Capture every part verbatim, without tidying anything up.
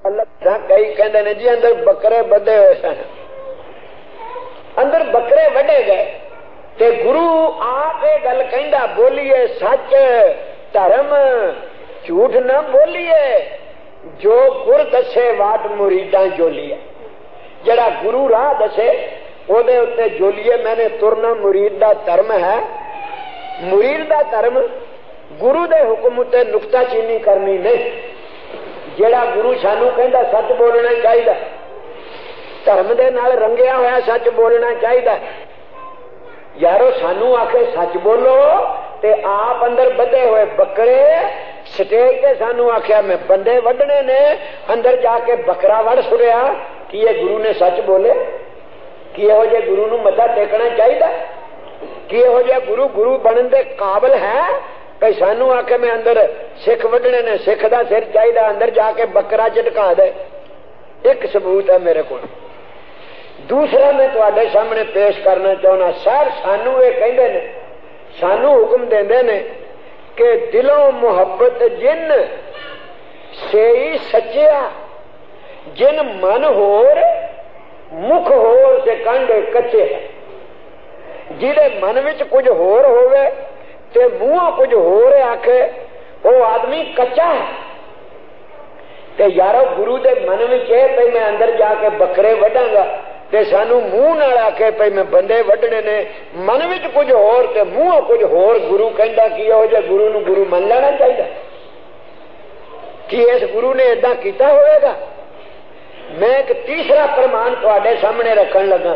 कई कहते ने जी अंदर बकरे बधे हुए सन, अंदर बकरे वढे गए ते गुरु आप ये गल कहंदा बोलिए सच धर्म झूठ ना बोलिए, जो गुर दसे वाट मुरीदा जोलिए। जड़ा गुरु राह दसे ओदे उत्ते जोलिए। मैंने तुरना मुरीद दा धर्म है। मुरीद दा धर्म गुरु दे हुक्म उत्ते नुक्ताचीनी करनी नहीं। जेड़ा गुरु सानू कहंदा सच बोलना चाहिए, धर्म दे नाल रंगिया होया सच बोलना चाहिए। यारो सानू आखे सच बोलो ते आप अंदर बधे हुए बकरे स्टेज ते सानू आख्या मैं बंदे वढने ने, अंदर जाके बकरा वड़ छुड़िया कि ये गुरु ने सच बोले कि इहो जे गुरु नू मत्था टेकना चाहिए कि इहो जे गुरु गुरु बनन दे काबिल है। कई सानू आके मैं अंदर सिख वढने ने, सिख दा सिर चाहिए, अंदर जाके बकरा झटका दे। एक सबूत है मेरे को। दूसरा मैं तुहाडे सामने पेश करना चाहना। सर सानू ये कहंदे ने, सानू हुक्म देंदे ने कि दिलों मुहब्बत जिन से ही सच्चिया, जिन मन होर मुख होर से कांडे कच्चे है। जिहदे मन विच कुछ होर होवे ते मुंहों कुछ होर आखे वो आदमी कच्चा है। ते यारो गुरु दे मन विच है भई मैं अंदर जाके बकरे वढांगा ते सानू मुंह नाल आखे भई मैं बंदे वढने ने, मन विच कुछ होर ते मुंहों कुछ होर। गुरु कहंदा कि हो जे गुरु नू गुरु मान लेना चाहिए कि इस गुरु ने इदां कीता होवेगा। मैं एक तीसरा प्रमाण तुहाडे सामने रखन लगा।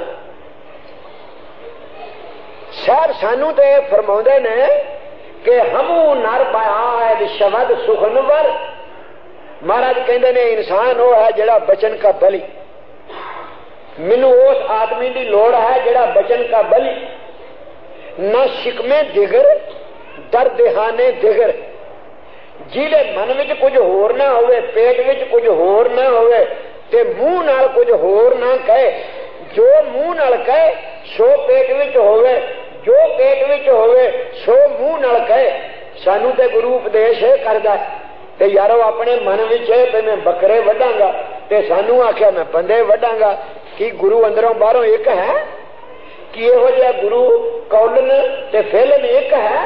सर सानू तो यह फरमाउंदे ने कि हमू नर बायद शबद सुखनवर। महाराज कहंदे ने इंसान वो है जिहड़ा बचन का बली। मैनू उस आदमी की लोड़ है जिहड़ा बचन का बली। न शिकमे दिगर दर दिहाने दिगर। जिहदे मन विच कुछ होर ना होवे, पेट विच कुछ होर ना होवे ते मुंह नाल कुछ होर ना कहे। जो मुंह नाल कहे सो पेट विच होवे, जो पेट विच होवे सो मुंह नाल कहे। सानू ते गुरु उपदेश करदा ते यारो अपने मन विच है ते मैं बकरे वढांगा ते सानू आख्या मैं बंदे वढांगा। कि गुरु अंदरों बाहरों एक है कि इहो जिहा गुरु कौलन ते फेलन एक है।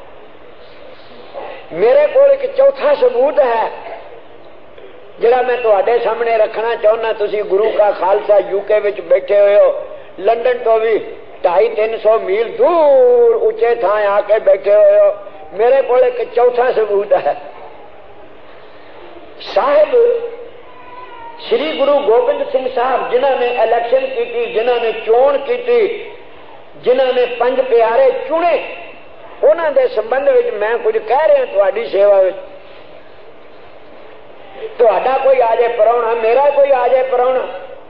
मेरे को एक चौथा सबूत है जिहड़ा मैं तुहाडे सामने रखना चाहुंदा। तुसीं गुरु का खालसा यूके विच बैठे हुए हो, लंदन तो भी ढाई तीन सौ मील दूर उच्चे थां आके बैठे हुए हो। मेरे को एक चौथा सबूत है। साहिब श्री गुरु गोबिंद सिंह साहब जिन्होंने इलेक्शन की, जिन्होंने चोण की, जिन्होंने पंज प्यारे चुने, उन्होंने दे संबंध में मैं कुछ कह रहा तुहाडी सेवा में। तुहाडा कोई आ जाए पराउणा, मेरा कोई आ जाए पराउणा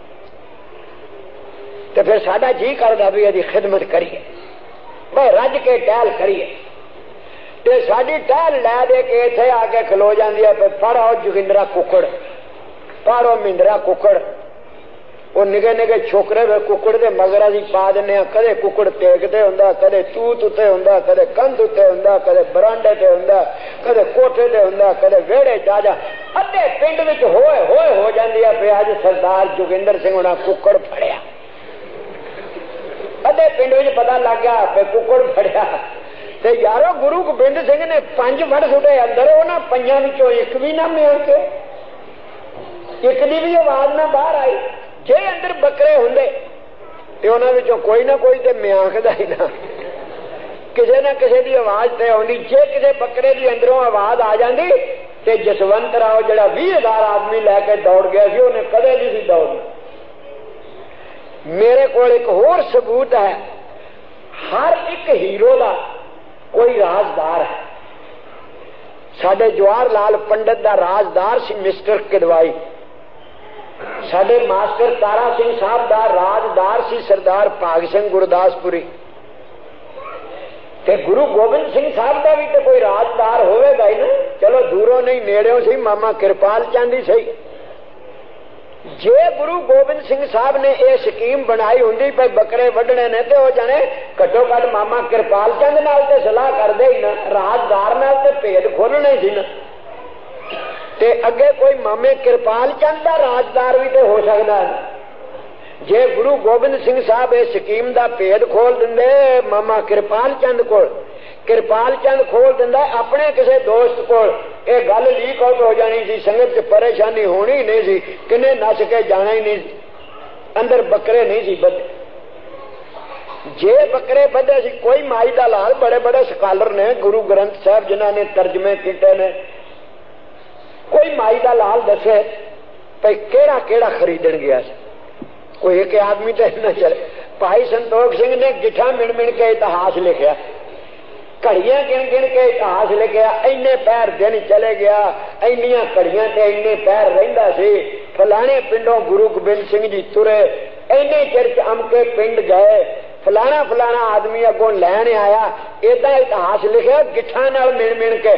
तो फिर साडा जी करदा भी इहदी खिदमत करिए, भाई रज के टहल करिए। ते साडी टहल लै दे के इत्थे आके खलो जांदी है। पढ़ो जोगिंदरा कुकड़, पढ़ो महिंद्रा कुकड़। वो निगे निगे छोकरे वे कुकड़ दे मगर असीं पा दिंदे। कदे कुकड़ टेकते हुंदा, कदे तूत उत्ते हुंदा, कदे कंध उत्ते हुंदा, कदे बरांडे ते हुंदा, कदे कोठे ते हुंदा, कदे वेड़े जा जा। अद्धे पिंड विच होए होए हो जांदी है भी अज सरदार जोगिंदर सिंह हुणां कुकड़ फड़िया। अद्धे पिंड विच पता लग गया कि कुकड़ फड़िया। ते यारो गुरु गोबिंद सिंह ने पंज वड़ सुटे अंदर, उन्हां पंजां विचों एक भी ना मिल के, एक दी भी आवाज ना बाहर आई। जे अंदर बकरे हुंदे ते उन्हां विचों कोई ना कोई ते म्यांकदा ही ना, किसे ना किसे दी आवाज ते आउंदी। जे किसे बकरे दी अंदरों आवाज आ जांदी ते जसवंत राव जिहड़ा बीस हजार आदमी लैके दौड़ गया सी, उन्हें कदे नहीं सी दौड़ना। मेरे को एक होर सबूत है। हर एक हीरो का कोई राजदार है। साडे जवाहर लाल पंडित का राजदार सी मिस्टर किडवाई। साडे मास्टर तारा सिंह साहब का राजदार सी सरदार भाग सिंह गुरदासपुरी। ते गुरु गोबिंद सिंह साहब का भी तो कोई राजदार होवेगा ही ना। चलो दूरों नहीं नेड़ों सी मामा कृपाल चंद ही सही। जे गुरु गोबिंद सिंह साहब ने यह स्कीम बनाई होंदी भाई बकरे वढने ने ते हो जाने घट्टो घट मामा कृपाल चंद नाल ते सलाह करदे ही ना, राजदार नाल ते भेद खोलने सी ना। ते अगे कोई मामे कृपाल चंद का राजदार भी तो हो सकता है। जे गुरु गोबिंद सिंह साहब इस स्कीम का भेद खोल देंगे मामा कृपाल चंद को, कृपाल चंद खोल दिंदा अपने किसी दोस्त को, यह गल लीक आउट हो जानी सी, संगत च परेशानी होनी ही नहीं सी, किन्ने नस के जाना ही नहीं, अंदर बकरे नहीं सी बधे। जे बकरे बधे सी, कोई माई दा लाल बड़े बड़े स्कॉलर ने गुरु ग्रंथ साहब जिन्होंने तर्जमे किए ने, कोई माई दा लाल दसे भाई केड़ा केड़ा खरीदन गया सी। कोई एक आदमी तो इतना चले, भाई संतोख सिंह ने गिठा मिण मिण के इतिहास लिखा, घड़ियां गिन गिन के इतिहास लिखा, इन्ने पैर दिन चले गया, इन्नियां घड़ियां ते इन्ने पैर रहिंदा सी, फलाने पिंडों गुरु गोबिंद सिंह जी तुरे, इन्ने चिर च अमके पिंड गए, फलाना फलाना आदमी अगों लैन आया, इदा इतिहास लिखा गिठा नाल मिण मिण के।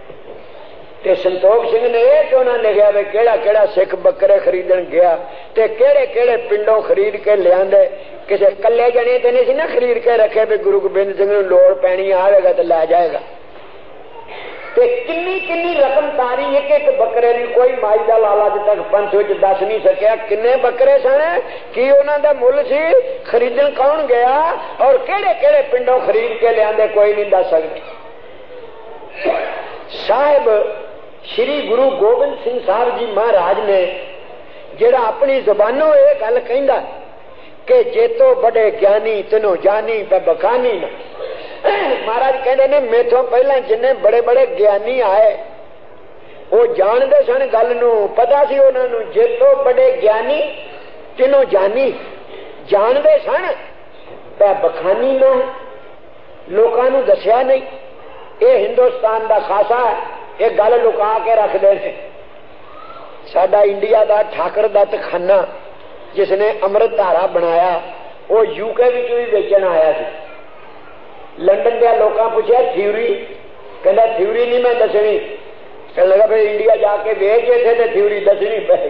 ते संतोख सिंह ने यह क्यों ना लिखा भी केड़ा केड़ा सिख बकरे खरीदन गया ते केड़े केड़े पिंडों खरीद के लियादे, किसी कल्ले जने ते नहीं ना खरीद के रखे भी गुरु गोबिंद सिंह नूं लोड़ पैनी आवेगा तो लै जाएगा। ते किन्नी किन्नी रकम तारी एक एक बकरे की, कोई माई का लाला अज तक पंथ विच दस नहीं सकिया किन्ने बकरे सन, की उन्हां दा मुल सी, खरीदन कौन गया और केड़े केड़े पिंडों खरीद के लियादे कोई नहीं दस सकता। साहिब श्री गुरु गोबिंद सिंह साहब जी महाराज ने जेड़ा अपनी जबानों ये गल कहंदा कि जे तो बड़े ज्ञानी तेनों जानी पे बखानी ना। महाराज कहते ने मेथों पहला जिन्ने बड़े बड़े ज्ञानी आए वो जानते सन गल नूं, पता सी उन्हां नूं, जे तो बड़े ज्ञानी तेनों जानी, जानते सन पे बखानी ना, लोकां नूं दसिया नहीं। ये हिंदुस्तान का खासा है, ये गल लुका के रखते हैं। साडा इंडिया का ठाकर दत्त खाना जिसने अमृत धारा बनाया वो यूके विच भी बेचन आया सी। लंडन के लोगों पूछा थ्योरी, कहता थ्योरी नहीं मैं दसनी, कहने लगा फिर इंडिया जाके वेच थे तो थ्योरी दसनी पे।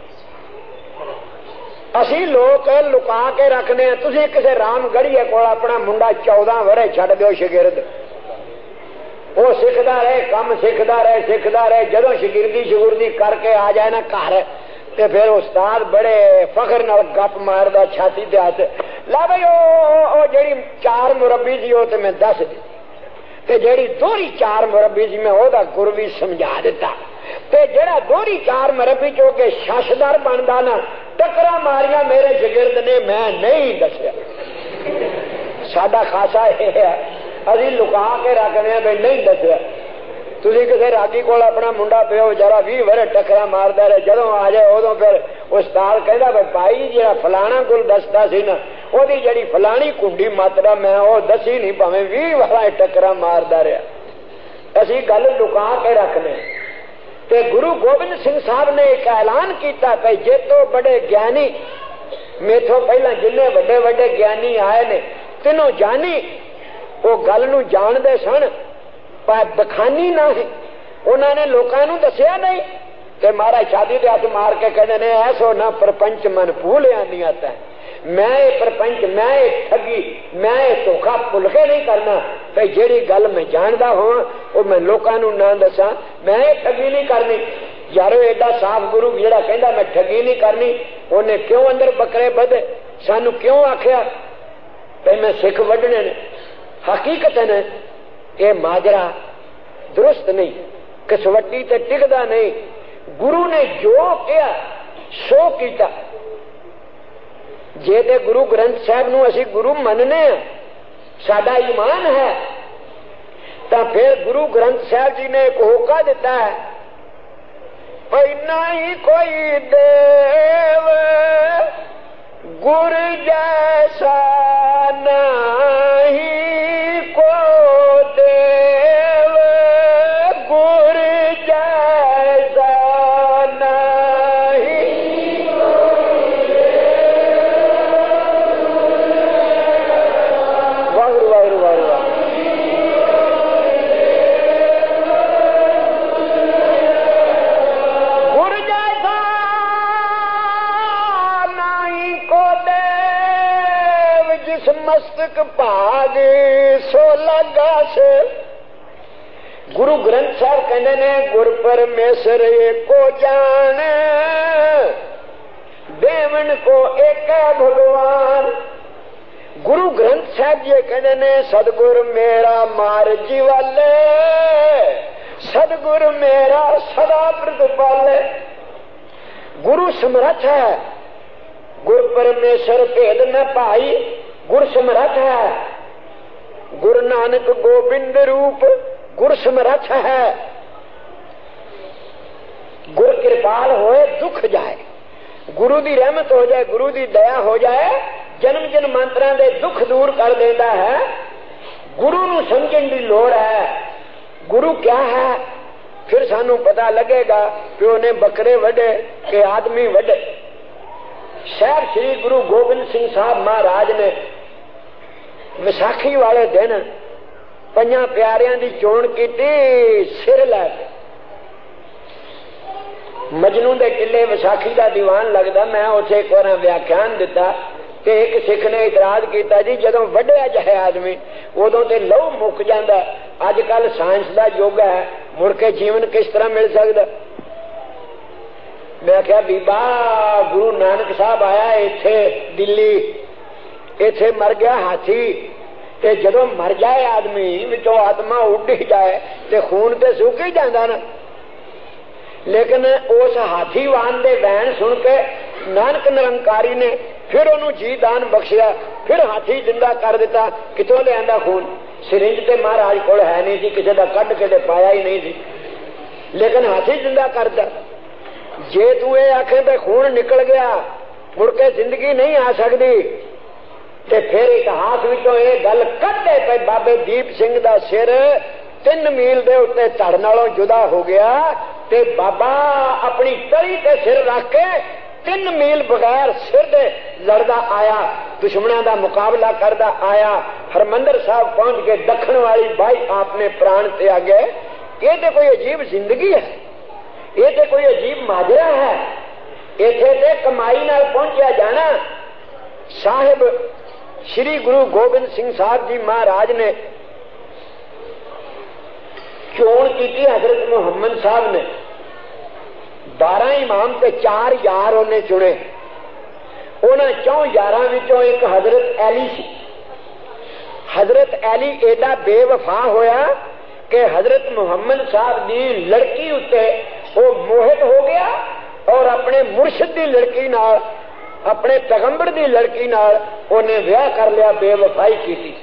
असी लोग लुका के रखने, तुसीं किसी रामगढ़िए को अपना मुंडा चौदह वरे छड़ दो शगिरद, वो सिखदा रहे, कम सिखदा रहे सिखदा रहे, जदों शगिरदी शगुरदी करके आ जाए ना घर ते फिर उस्ताद बड़े फखर नाल गप मारदा छाती ते हाथ ला भाई ओ, ओ जेड़ी चार मुरब्बी सी वो ते मैं दस दी, ते जेड़ी दोहरी चार मुरब्बी सी मैं ओदा गुर भी समझा दिता, ते जेड़ा दोहरी चार मुरब्बी चो के शशदार बनदा ना टकरा मारिया मेरे शगिरद ने, मैं नहीं दसिया। साडा खासा यह है अभी लुका के रखने भाई नहीं दसिया। तुसी किसी रागी को अपना मुंडा पियो बेचारा भी वरे टकरा मारदा रहे, जदों आ जाए उदों फिर उस्ताद कहदा भाई भाई जेड़ा फलाना गुल दसदा सी ना ओदी जेड़ी फलानी कुंडी मात्रा मैं वो दसी नहीं, भावें भी वाला टकरा मारदा रहा। असी गल लुका के रखने। ते गुरु गोबिंद सिंह साहब ने एक ऐलान किया कि जे तो बड़े ज्ञानी मेथों पहला जिन्ने बड़े बड़े ज्ञानी आए ने तीनों जानी, वो गल नूं जानदे सन पर बखानी ना है, उन्होंने लोगों नूं दसिया नहीं। ते महाराज शादी दे हाथ मार के कहते ने ऐसो ना प्रपंच मन भूलिया नहीं आता है, मैं ये प्रपंच मैं ये ठगी मैं ये धोखा भुल के नहीं करना, भाई जेड़ी गल मैं जानदा होवां वो मैं लोगों नूं ना दसां, मैं ये ठगी नहीं करनी। यारो एडा साफ गुरु जेड़ा कहंदा मैं ठगी नहीं करनी, उन्हें क्यों अंदर बकरे बधे, सानू क्यों आख्या भाई मैं सिख वढने ने। हकीकत है ये माजरा दुरुस्त नहीं, कसवटी ते टिकदा नहीं। गुरु ने जो किया सो किया। जे ते गुरु ग्रंथ साहब नूं असी गुरु मनने साडा ईमान है, तो फिर गुरु ग्रंथ साहब जी ने एक होका दिता है, ना ही कोई देव गुर जैसा नहीं को देव गुर जैसा नहीं। वाहिगुरू वाहिगुरू वाहिगुरू। गुर जैसा नहीं को देव जिस मस्तक भाग सो लगा से गुरु ग्रंथ साहब कहते ने गुर परमेश्वर एको जान देवन को एक भगवान। गुरु ग्रंथ साहब जी कहते ने सदगुर मेरा मार जीवाले सदगुर मेरा सदा प्रतिपाले। गुरु समर्थ है गुरु परमेश्वर भेद न पाई गुरु समर्थ है। गुरु नानक गोबिंद रूप गुरु समर्थ है। गुरु कृपाल होए दुख जाए गुरु दी रहमत हो जाए गुरु दी दया हो जाए जन्म जन्मांतरां दे दुख दूर कर देता है। गुरु नूं समझण दी लोड़ है। गुरु क्या है फिर सानू पता लगेगा प्यो ने बकरे वड्डे के आदमी वड्डे। साहब श्री गुरु गोबिंद सिंह साहब महाराज ने विसाखी वाले दिन पंजा प्यारियां दी चोण की सिर लैके मजनू दे टिले विसाखी का दीवान लगता। मैं उसे एक बार व्याख्यान दिता ते एक सिख ने इतराज किया जी जदों वड्डिया जाए आदमी उदों ते लहू मुक जांदा। अजकल साइंस का युग है मुड़ के जीवन किस तरह मिल सकता। मैं क्या बीबा गुरु नानक साहब आया इथे दिल्ली इथे मर गया हाथी ते जदों मर जाए आदमी विचों आत्मा उड़ ही जाए ते खून ते सुक ही जाता ना। लेकिन उस हाथी वाहन दे वैन सुन के नानक निरंकारी ने फिर उन्होंने जी दान बख्शिया फिर हाथी जिंदा कर दिता। कितों लिया खून सिरिंज ते महाराज कोल है नहीं सी किसी का कढ़ के पाया ही नहीं सी लेकिन हाथी जिंदा करता। जे तू ये आखे पे खून निकल गया मुड़ के जिंदगी नहीं आ सकती ते फिर इतिहास विचों ये गल कढ़े पे बाबे दीप सिंह दा सिर तीन मील दे उत्ते धड़ नालों जुदा हो गया ते बाबा अपनी तली ते सिर रख के तीन मील बगैर सिर दे लड़दा आया दुश्मनों का मुकाबला करदा आया। हरमंदर साहब पहुंच के दखन वाली बाई आपने प्राण त्यागे। ये तो कोई अजीब जिंदगी है ये तो कोई अजीब माजरा है। इथे ते कमाई नाल पहुंचा जाना। साहिब श्री गुरु गोबिंद सिंह साहब जी महाराज ने चोण की हजरत मुहम्मद साहब ने बारह इमाम ते चार यार उन्हें चुने। उन्हें चौ यार विचों एक हजरत अली सी। हजरत अली एडा बेवफा होया कि हजरत मुहम्मद साहब की लड़की उत्ते वो मोहित हो गया और अपने मुर्शिद की लड़की नाल अपने पैगंबर की लड़की नाल उन्हें ब्याह कर लिया बेवफाई की थी।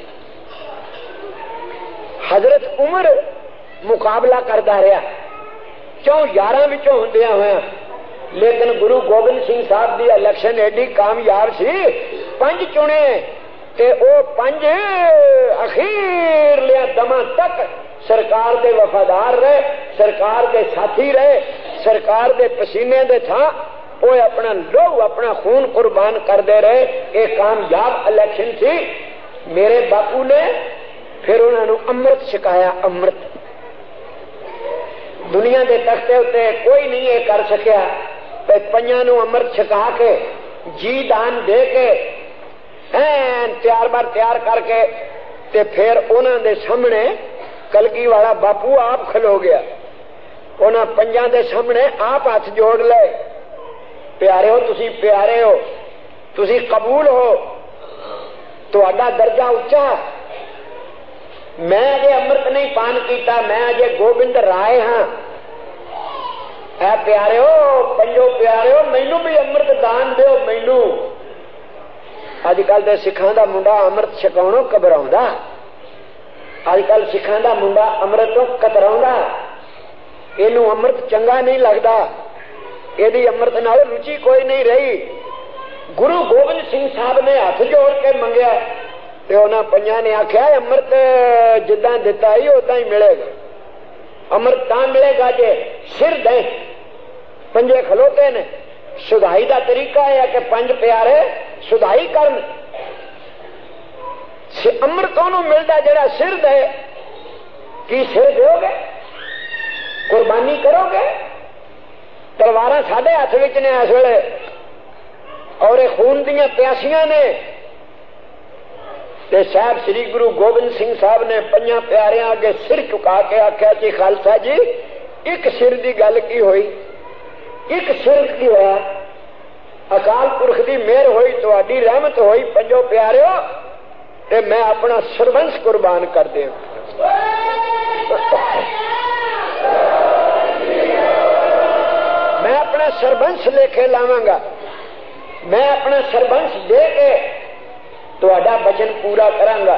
हजरत उमर मुकाबला करता रहा चौ यार विचों होंदिया होया लेकिन गुरु गोबिंद सिंह साहब की इलेक्शन एडी कामयाब सी पंज चुने ते ओ पंज अखीर लिया दमा तक सरकार दे वफादार रहे सरकार दे साथी रहे सरकार दे पसीने दे था वो अपना लोह अपना खून कुर्बान करते रहे। एक कामयाब इलेक्शन सी। मेरे बापू ने फिर उन्होंने अमृत छकाया। अमृत दुनिया के तख्ते उत्ते कोई नहीं ये कर सकिया पंजां नूं अमृत छका के जी दान दे के ऐन तैयार बार तैयार करके ते फिर उन्होंने सामने कलगी वाला बापू आप खलो गया। उन्होंने पंजां दे सामने आप हाथ जोड़ ले प्यारे हो तुसी प्यारे हो तुसी कबूल हो तुहाडा दर्जा उच्चा। मैं अजे अमृत नहीं पान किया मैं अजे गोबिंद राय हाँ। ऐ प्यारे हो पंजो प्यारे हो मैनू भी अमृत दान दो मैनू। अजकल दे सिखां दा मुंडा अमृत छकाउणों घबराउंदा। अजकल सिखां दा मुंडा अमृत तो कतराउंदा। इनू अमृत चंगा नहीं लगता यदि अमृत नाल रुचि कोई नहीं रही। गुरु गोबिंद सिंह साहब ने हाथ जोड़ के मंगया ते उन्हां पंजां ने आख्या अमृत जिद्दां दिता ही उदां ही मिलेगा। अमृत तां मिलेगा जे सिर दे। पंजे खलोते ने सुधाई का तरीका है कि पंज प्यारे सुधाई करन। अमृत ओनू मिलता जेड़ा सिर दे। की सिर दोगे कुर्बानी करोगे? तलवार साडे हाथ विच ने इस वेले और खून दियां प्यासियां ने ते साहब श्री गुरु गोबिंद सिंह साहब ने पंजा प्यारियां अगे सिर झुका के आख्या जी खालसा जी एक सिर की गल की हुई, एक सिर की होया, अकाल पुरख की मेहर हुई, तुहाडी रहमत हुई पंजो प्यारियो, ते मैं अपना सरबंस कुर्बान कर दे। मैं अपना सरबंस लेके लावांगा, मैं अपना सरबंस दे के तुहाडा वचन पूरा करांगा।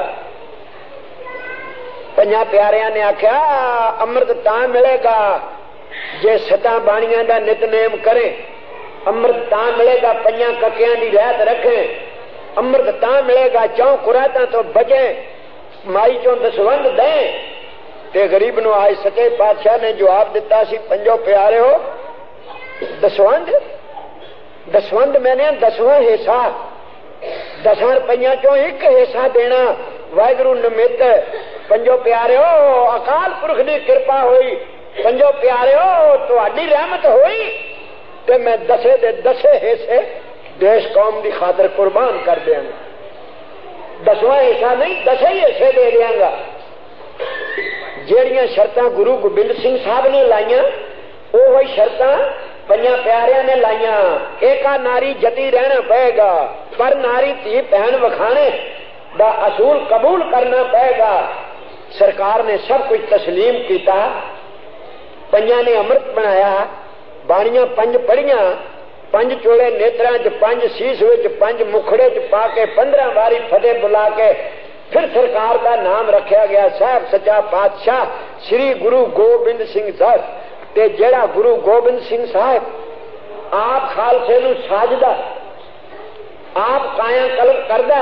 पंजा प्यारियां ने आख्या अमृत तां मिलेगा जे सता बाणियां दा नितनेम करे, अमृत तां मिलेगा पंजा ककियां दी रहत रखे, अमृत तां मिलेगा चौं कुरातां तो बचे, माई चों दसवंध दें। ते गरीब नु आज सच्चे पातशाह ने जवाब दिता सी पंजो प्यारे हो दसवंध, दसवंध मैंने दसवां हिस्सा, दसां रुपया चो एक हिस्सा देना वाहिगुरु निमित्त। पंजो प्यारे हो अकाल पुरख की कृपा हुई, पंजो प्यारे हो तुहाडी रहमत हुई, ते मैं दसे दे दसे हिस्से देश कौम की खातर कुर्बान कर देंगा। दसवां हिस्सा नहीं दसे ही हिस्से दे देंगा। जेड़ियां शर्तां गुरु गोबिंद सिंह साहब ने लाइया वो शर्तां पंजा प्यारियां ने लाइया। एका नारी जती रहना पड़ेगा, पर नारी धी बहन वखाने दा असूल कबूल करना पड़ेगा। सरकार ने सब कुछ तस्लीम किया, पंजा ने अमृत बनाया, बाणियां पंज पढ़िया, पंज चोले नेत्रा च, पंज शीश विच, पंज मुखड़े च पा के पंद्रह बारी फतेह बुला के फिर सरकार का नाम रखा गया साहब सच्चा पातशाह श्री गुरु गोबिंद सिंह साहब। ते जेड़ा गुरु गोबिंद सिंह साहब आप खालसे नूं साजदा, आप काया कल्प करदा,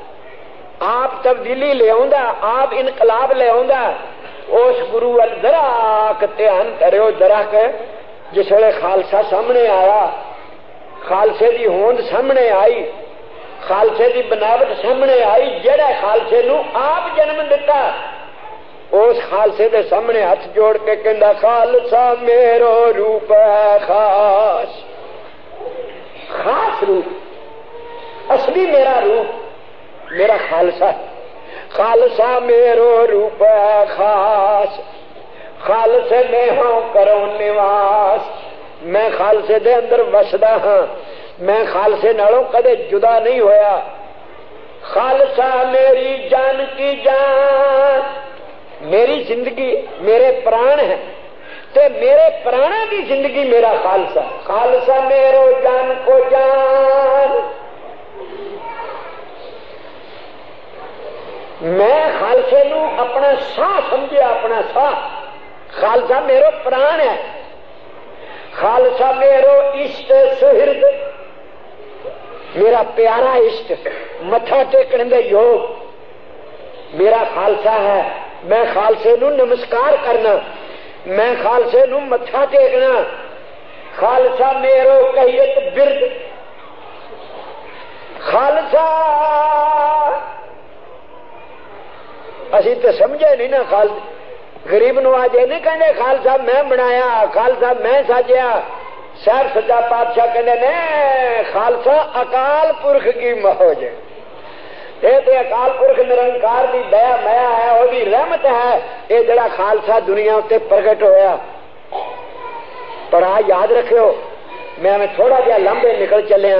आप तब्दीली ले आउंदा, आप इनकलाब ले आउंदा, उस गुरु वल जरा ध्यान करियो। जरा के जिस वेले खालसा सामने आया, खालसे की होंद सामने आई, खालसे की बनावट सामने आई, जेड़ा खालसे नूं आप जन्म दिता उस खालसे दे सामने हाथ जोड़ के कहंदा खालसा मेरो रूप है खास, खास रूप, असली मेरा रूप मेरा खालसा, खालसा मेरो रूप है खास, खालसे में हाँ करो निवास। मैं खालसे दे अंदर वसदा हाँ, मैं खालसे नालों कदे जुदा नहीं होया। खालसा मेरी जान की जान, मेरी जिंदगी मेरे प्राण है, ते मेरे प्राणों की जिंदगी मेरा खालसा। खालसा मेरो जान को जान, मैं खालसे नू अपना साह समझे, अपना साह। खालसा मेरो प्राण है, खालसा मेरो इष्ट सुहृद, मेरा प्यारा इष्ट, मथा टेकने दे योग मेरा खालसा है। मैं खालसे नू नमस्कार करना, मैं खालसे नू मथा टेकना। खालसा मेरो कहियत बिरद, खालसा असी तो समझे नहीं ना। खाल गरीब नू आज नहीं कहने खालसा मैं बनाया, खालसा मैं साजिया। साहब सच्चा पातशाह कहने ने खालसा अकाल पुरख की मौज, ये तो अकाल पुरख निरंकार की दया माया है, ओदी रहमत है, ये जड़ा खालसा दुनिया उत्ते प्रगट होया। पर आ याद रखियो, मैं मैं थोड़ा जिहा लंबे निकल चलिया।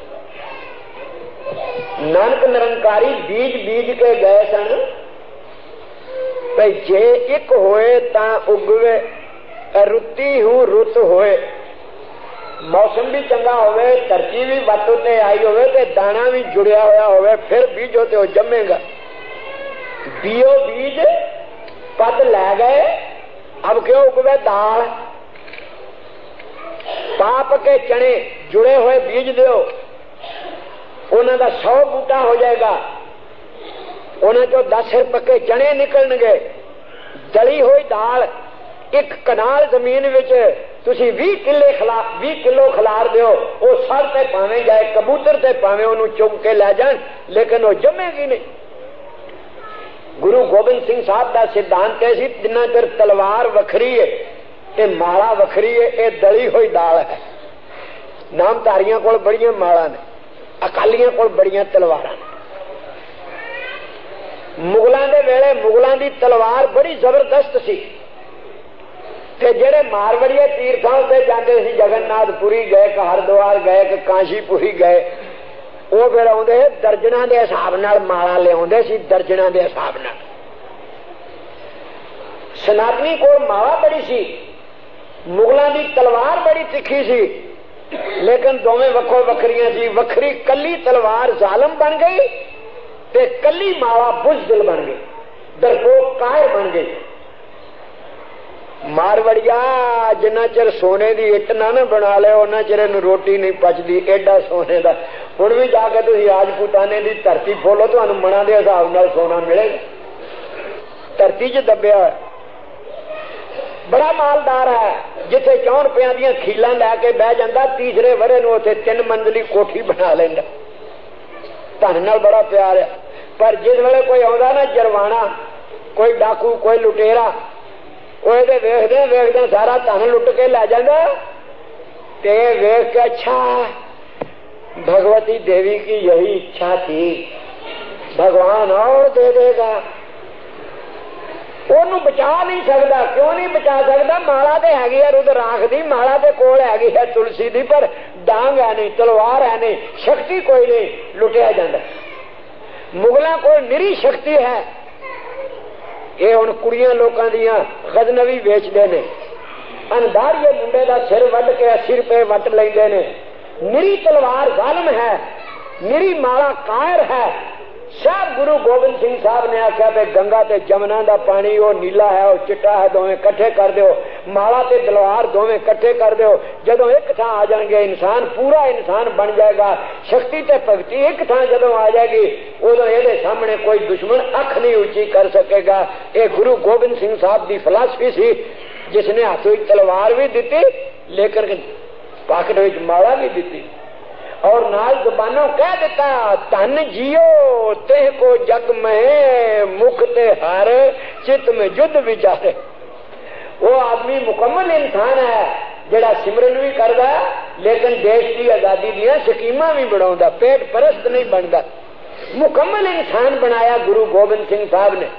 नानक निरंकारी बीज बीज के गए सन, भाई जे एक होए ता उगवे, रुती हूं रुत होए। मौसम भी चंगा होवे, धरती भी वट उत्ते आई होवे, ते दाना भी जुड़िया होया होवे, फिर बीजो ते जमेगा। बीओ बीज पद लै गए, अब क्यों उगवे दाल। पाप के चने जुड़े हुए बीज दो, उन्हों का सौ बूटा हो जाएगा, उन्हें जो दस सिर पक्के चने निकलणगे। दली हुई दाल एक कनाल जमीन विच तुसी भी किले खला भी किलो खिलार दो, वो सर ते पावे जाए, कबूतर ते पावे उन्हों चुग के लै जान, लेकिन वो जमेगी नहीं। गुरु गोबिंद सिंह साहब का सिद्धांत है, जिन्ना चिर तलवार वखरी है, ये माला वखरी है, ये दली हुई दाल है। नामधारियों को बड़िया माला ने, अकालियों को बड़िया तलवार। मुगलों के वेले मुगलों की तलवार बड़ी जबरदस्त सी ते जेड़े मारवड़िए तीर्थों से जाते सी, जगन्नाथपुरी गए, हरिद्वार गए, काशीपुरी गए, वो फिर आते दर्जना के हिसाब नाल माला लिया सी, दर्जना के हिसाब नाल। सनातनी को माला बड़ी सी, मुगलों की तलवार बड़ी तिखी सी, लेकिन दोवें वक्खो वखरियां सी। वखरी कली तलवार जालम बन गई ते कली माला बुज़दिल बन गई, डरपोक कायर बन गई। मारवड़िया जिन्ना चिर सोने की इट ना ना बना ले उन्ना चिर रोटी नहीं पचती, एडा सोने का। हुण भी जाके तुसीं राजपूताने की धरती खोलो, तुहानूं मना के हिसाब नाल सोना मिलेगा, धरती च दबिया। बड़ा मालदार है, जिथे चौन रुपया दियां खीलां लैके बह जांदा, तीसरे वरे नूं उत्थे तीन मंजिली कोठी बना लैंदा। धन नाल बड़ा प्यार है, पर जिस वेले कोई आउंदा ना जरवाना, कोई डाकू, कोई लुटेरा, वो इहदे वेखदे वेखदे सारा धन लुट के लै जांदा। ते वेख के अच्छा भगवती देवी की यही इच्छा थी, भगवान और दे देगा। ओनू बचा नहीं सकता। क्यों नहीं बचा सकता? माला तो हैगी है रुद्राक्ष दी, माला के कोल हैगी है तुलसी दी, पर डांग है नहीं, तलवार है नहीं, शक्ति कोई नहीं, लुटिया जाता। मुगलों को निरी शक्ति है। ये हुण कुड़ियां लोकां दियां गजनवी वेचदे ने, अनदारिये मुंडे दा सिर वड्ड के अस्सी रुपए वट लैंदे ने। निरी तलवार जालम है, निरी माला कायर है। सब गुरु गोबिंद सिंह साहब ने आख्या भी गंगा ते जमुना दा पानी वो नीला है, वो चिट्टा है, दोवें कट्ठे कर दो। माला ते तलवार दोवें कट्ठे कर दो। जदों एक थां आ जाएंगे इंसान पूरा इंसान बन जाएगा। शक्ति ते भगती एक थां जदों आ जाएगी, उदों इहदे सामने कोई दुश्मन अख नहीं ऊंची कर सकेगा। ये गुरु गोबिंद सिंह साहब की फिलासफी सी, जिसने हाथ विच तलवार भी दी, लेकिन पाकट विच माला भी दी, और नाल जुबानों कह देता धन जियो तेह को जग में, मुख ते हार चित में युद्ध विचारे। वो आदमी मुकम्मल इंसान है जेड़ा सिमरन भी करदा, लेकिन देश की आजादी दियां स्कीमां भी बनाउंदा, पेट परस्त नहीं बनता। मुकम्मल इंसान बनाया गुरु गोबिंद सिंह साहब ने।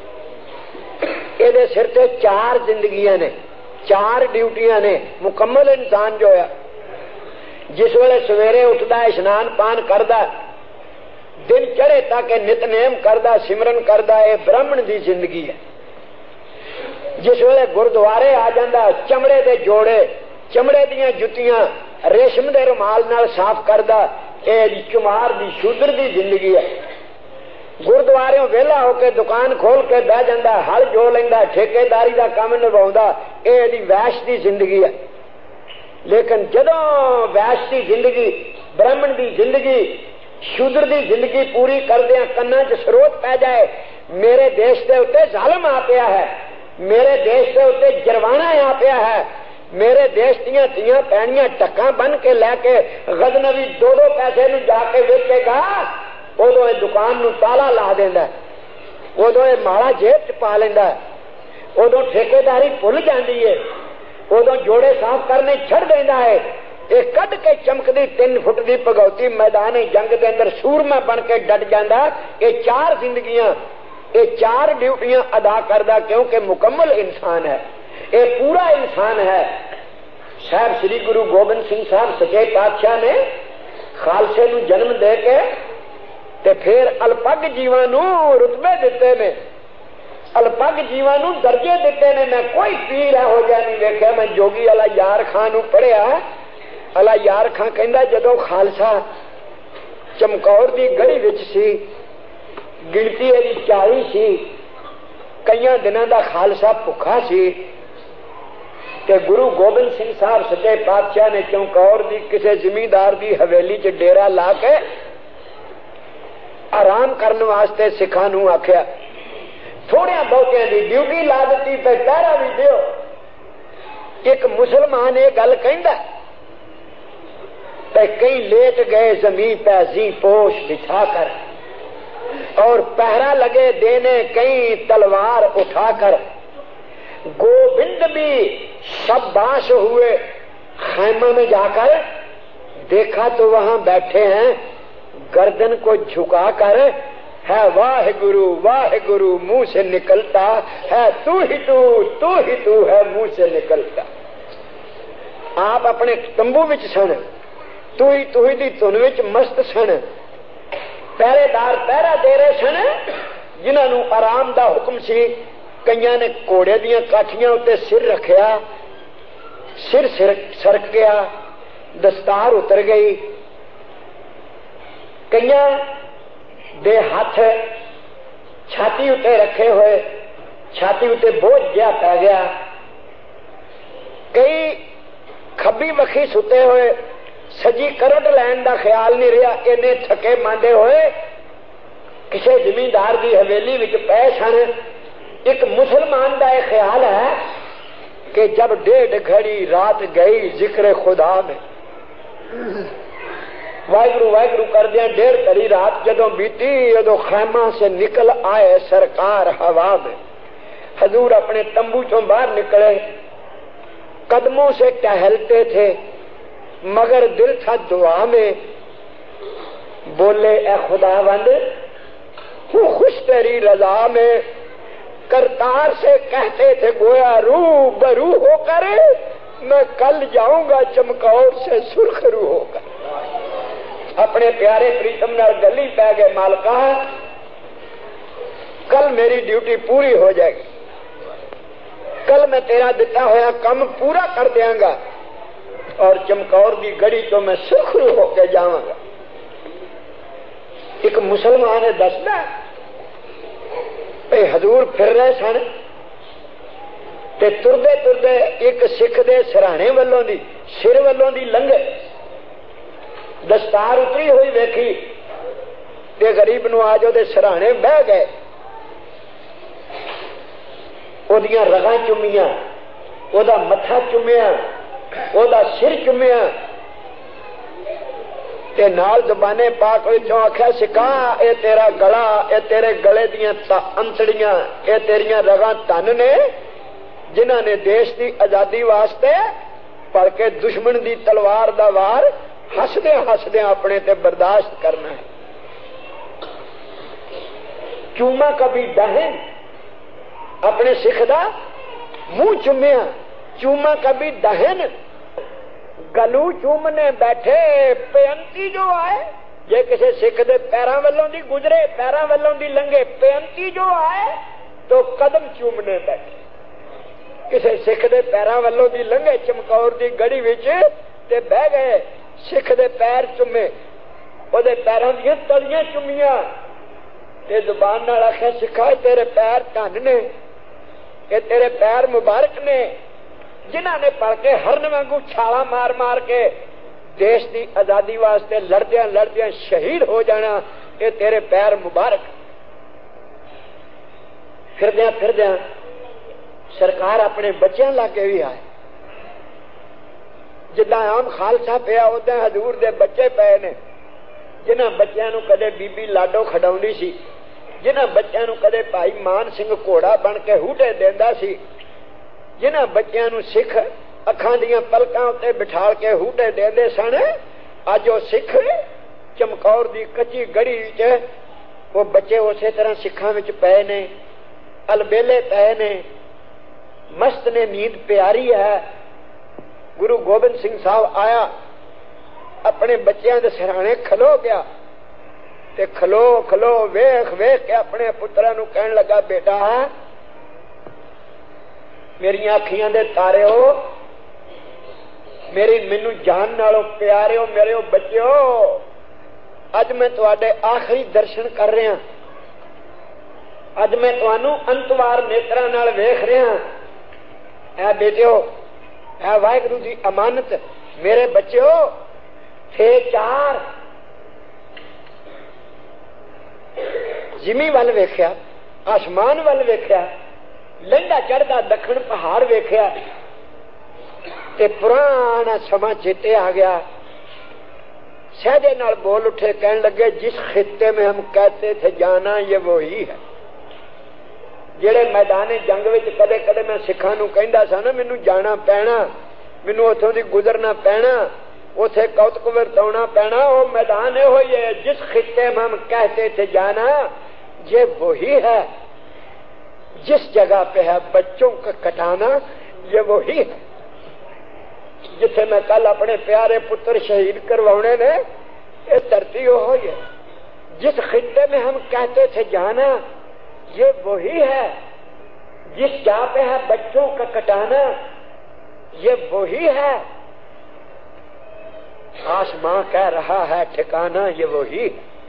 ਇਹਦੇ सिर ते चार जिंदगियां ने, चार ड्यूटियां ने। मुकम्मल इंसान जो है जिस वेले सवेरे उठता है, स्नान पान करदा, दिन चढ़े तक नितनेम करदा, सिमरन करदा, ये ब्राह्मण की जिंदगी है। जिस वेले गुरुद्वारे आ जाता, चमड़े दे जोड़े, चमड़े दियां जुतियां रेशम दे रुमाल नाल साफ करदा, ये चुमार दी शूद्र दी जिंदगी है। गुरुद्वारे वेला होके दुकान खोल के बह जाता, हल जो लेंदा, ठेकेदारी का काम निभाउंदा, ये वैश की जिंदगी है। लेकिन जदों वैश की जिंदगी, ब्राह्मण की जिंदगी, शूद्र की जिंदगी पूरी करदे कन्ना च स्रोत पै जाए, मेरे देश के उत्ते जालम आ पिया है, मेरे देश के उत्ते जरवाना आ पिया है, मेरे देश दियां धीआं पैणियां टक्का बन के लैके गजनवी दो दो पैसे नूं जाके वेचेगा, उदों ये दुकान नूं ताला ला देंदा, उदों ये माला जेब च पा लेंदा, उदों ठेकेदारी भुल जाती है, उदों जोड़े साफ करने छड़ देंदा है। ये कद के चमकदी तीन फुट की भगौती मैदान जंग के अंदर सूरमा बन के डट जाता। ये चार जिंदगियां, ये चार ड्यूटियां अदा करदा, क्योंकि मुकम्मल इंसान है, ये पूरा इंसान है। साहब श्री गुरु गोबिंद सिंह साहब सच्चे पातशाह ने खालसे नूं जन्म दे के ते फिर अल्पग जीवां नूं रुतबे दिते ने, अल्पग जीवां नूं दर्जे दिते ने। मैं कोई पीर हो जा नहीं वेख्या। मैं जोगी वाला यार खां नूं पढ़िया, अला यार खां कहंदा जदों खालसा चमकौर दी गढ़ी विच सी, गिणती इहदी चाली सी, कईयां दिनां दा खालसा भुखा सी, ते गुरु गोबिंद सिंह साहब सच्चे पातशाह ने चमकौर दी किसी जमींदार दी हवेली च डेरा ला के आराम करने वास्ते सिखां नूं आख्या, थोड़िया बहुतिया की ड्यूटी ला दी, पे पहरा भी दियो। एक मुसलमान ये गल कहंदा, कई लेट गए जमीन पे जी पोश बिछाकर, और पहरा लगे देने कई तलवार उठाकर, गोविंद भी शाबाश हुए खैमा में जाकर, देखा तो वहां बैठे हैं गर्दन को झुकाकर, है वाहे गुरु वाहे गुरु मुंह से निकलता है, तू ही तू तू ही तू है मुंह से निकलता। आप अपने तंबू विच सन, तू ही तू ही दी धुन विच मस्त सन। पहरेदार पहरा दे रहे सन जिन्होंने आराम दा हुक्म सी। कईयां ने घोड़े दियां काठियां उत्ते सिर रखिया, सिर सरक गया, दस्तार उतर गई। कईयां दे हाथ छाती उत्ते रखे हुए, छाती उत्ते बोझ जिहा पै गया। कई खब्बी बखी सुते हुए, सजी करवट लैन का ख्याल नहीं रहा, इन्ने थके मांदे हुए किसी जमींदार की हवेली विच पै सन। एक मुसलमान का यह ख्याल है कि जब डेढ़ घड़ी रात गई जिक्र खुदा में, वाहिगुरु वाहिगुरु कर दिया डेढ़ घड़ी रात जदों बीती, उदों खैमा से निकल आए सरकार हवा में। हजूर अपने तंबू चों बाहर निकले, कदमों से टहलते थे मगर दिल था दुआ में। बोले ए खुदावंद हूँ खुश तेरी रजा में। करतार से कहते थे गोया रू बरू होकर मैं कल जाऊंगा चमकौर से सुरखरू होकर। अपने प्यारे प्रीतम नाल गली पै गए, मालका कल मेरी ड्यूटी पूरी हो जाएगी, कल मैं तेरा दिता होया काम पूरा कर देंगा और चमकौर की गड़ी तो मैं सुरखरू होकर जाऊंगा। एक मुसलमान ने दसदा हजूर फिर रहे सन ते तुरदे तुरदे एक सिख दे सराणे वालों दी सिर वालों दी लंघे, दस्तार उतरी हुई वेखी ते गरीब नू आज ओदे सराणे बह गए, ओदियां रगां चुमियां, ओदा मत्था चुमिया, ओदा सिर चुमिया ते नाल जबाने पाक विचों आख्या सिखा ए तेरा गला, ए तेरे गले दियां अंतड़ियां, ए तेरियां रगां धन ने जिन्हां ने देश की आजादी वास्ते पढ़ के दुश्मन की तलवार दा वार हसदे हसदे अपने ते बर्दाश्त करना है। चूमा कभी दहन अपने सिख दा मुंह चुमिया, चूमा कभी दहन गलू चूमने बैठे पेयंती जो आए। जे किसी सिख दे पैरां वालों दी गुजरे, पैरां वालों दी लंघे, पेयंती जो आए तो कदम चूमने बैठे। किसी सिख दे पैरां वालों दी लंघे चमकौर दी गड़ी विच ते बह गए, सिख दे पैर चुमे, ओदे पैरां दी तलियां चुमियां ते जुबान नाल आख्या सिखा तेरे पैर धन ने, ये तेरे पैर मुबारक ने जिन्हां ने पढ़ के हरन वांगू छाला मार मार के देश की आजादी वास्ते लड़दियां लड़दियां शहीद हो जाना, ये तेरे पैर मुबारक। फिरदियां फिरदियां सरकार अपने बच्चों लागे भी आए, जिदा आम खालसा पिया उदा हजूर दे बच्चे पे ने, जिन्हां बच्चों नूं कदे बीबी लाडो खडाउंदी सी, जिन्हां बच्चों नूं कदे भाई मान सिंह घोड़ा बन के हूटे देंदा सी, जिन्हां बच्चों नूं सिख अखां दीयां पलकां उत्ते बिठा के हूटे देंदे सन, अज वो सिख चमकौर दी कच्ची गड़ी च वो बच्चे उसे तरह सिखां विच पए ने, अलबेले पए ने, मस्त ने, नींद प्यारी है। गुरु गोबिंद सिंह साहब आया, अपने बच्चों के सिरहाने खलो गया ते खलो खलो वेख वेख के अपने पुत्रां नूं कहन लगा, बेटा मेरी अखियां दे तारे हो, मेरी मैनू जान नालों प्यारे हो, मेरे बच्चे हो, अज मैं तुहाडे आखिरी दर्शन कर रहा, अज मैं तुहानू अंतवार नेत्रां नाल वेख रहा। ऐ बेटियो, ऐ वाहिगुरू दी अमानत, मेरे बच्चे हो थे चार। जिमी वल वेख्या, आसमान वल वेख्या, लंघा चढ़दा दखण पहाड़ वेख्या ते पुराना समा चेते आ गया। सहजे नाल बोल उठे, कहने लगे जिस खित्ते में हम कहते थे जाना ये वही है। जेड़े मैदाने जंग विच कदे कदे मैं सिखां नूं कहंदा सा ना मैनू जाना पैना, मैनू उथों दी गुजरना पैना, उथे कौतक वरताउणा पैना, वो मैदान इहो ही है जिस खित्ते में हम कहते थे जाना ये वही है जिस जगह पे है बच्चों का कटाना, ये वही है जिथे मैं कल अपने प्यारे पुत्र शहीद करवाने ने, ये धरती वो है। जिस खित्ते में हम कहते थे जाना, ये वही है जिस जगह पे है बच्चों का कटाना, ये वही है। आसमां कह रहा है ठिकाना, ये वही।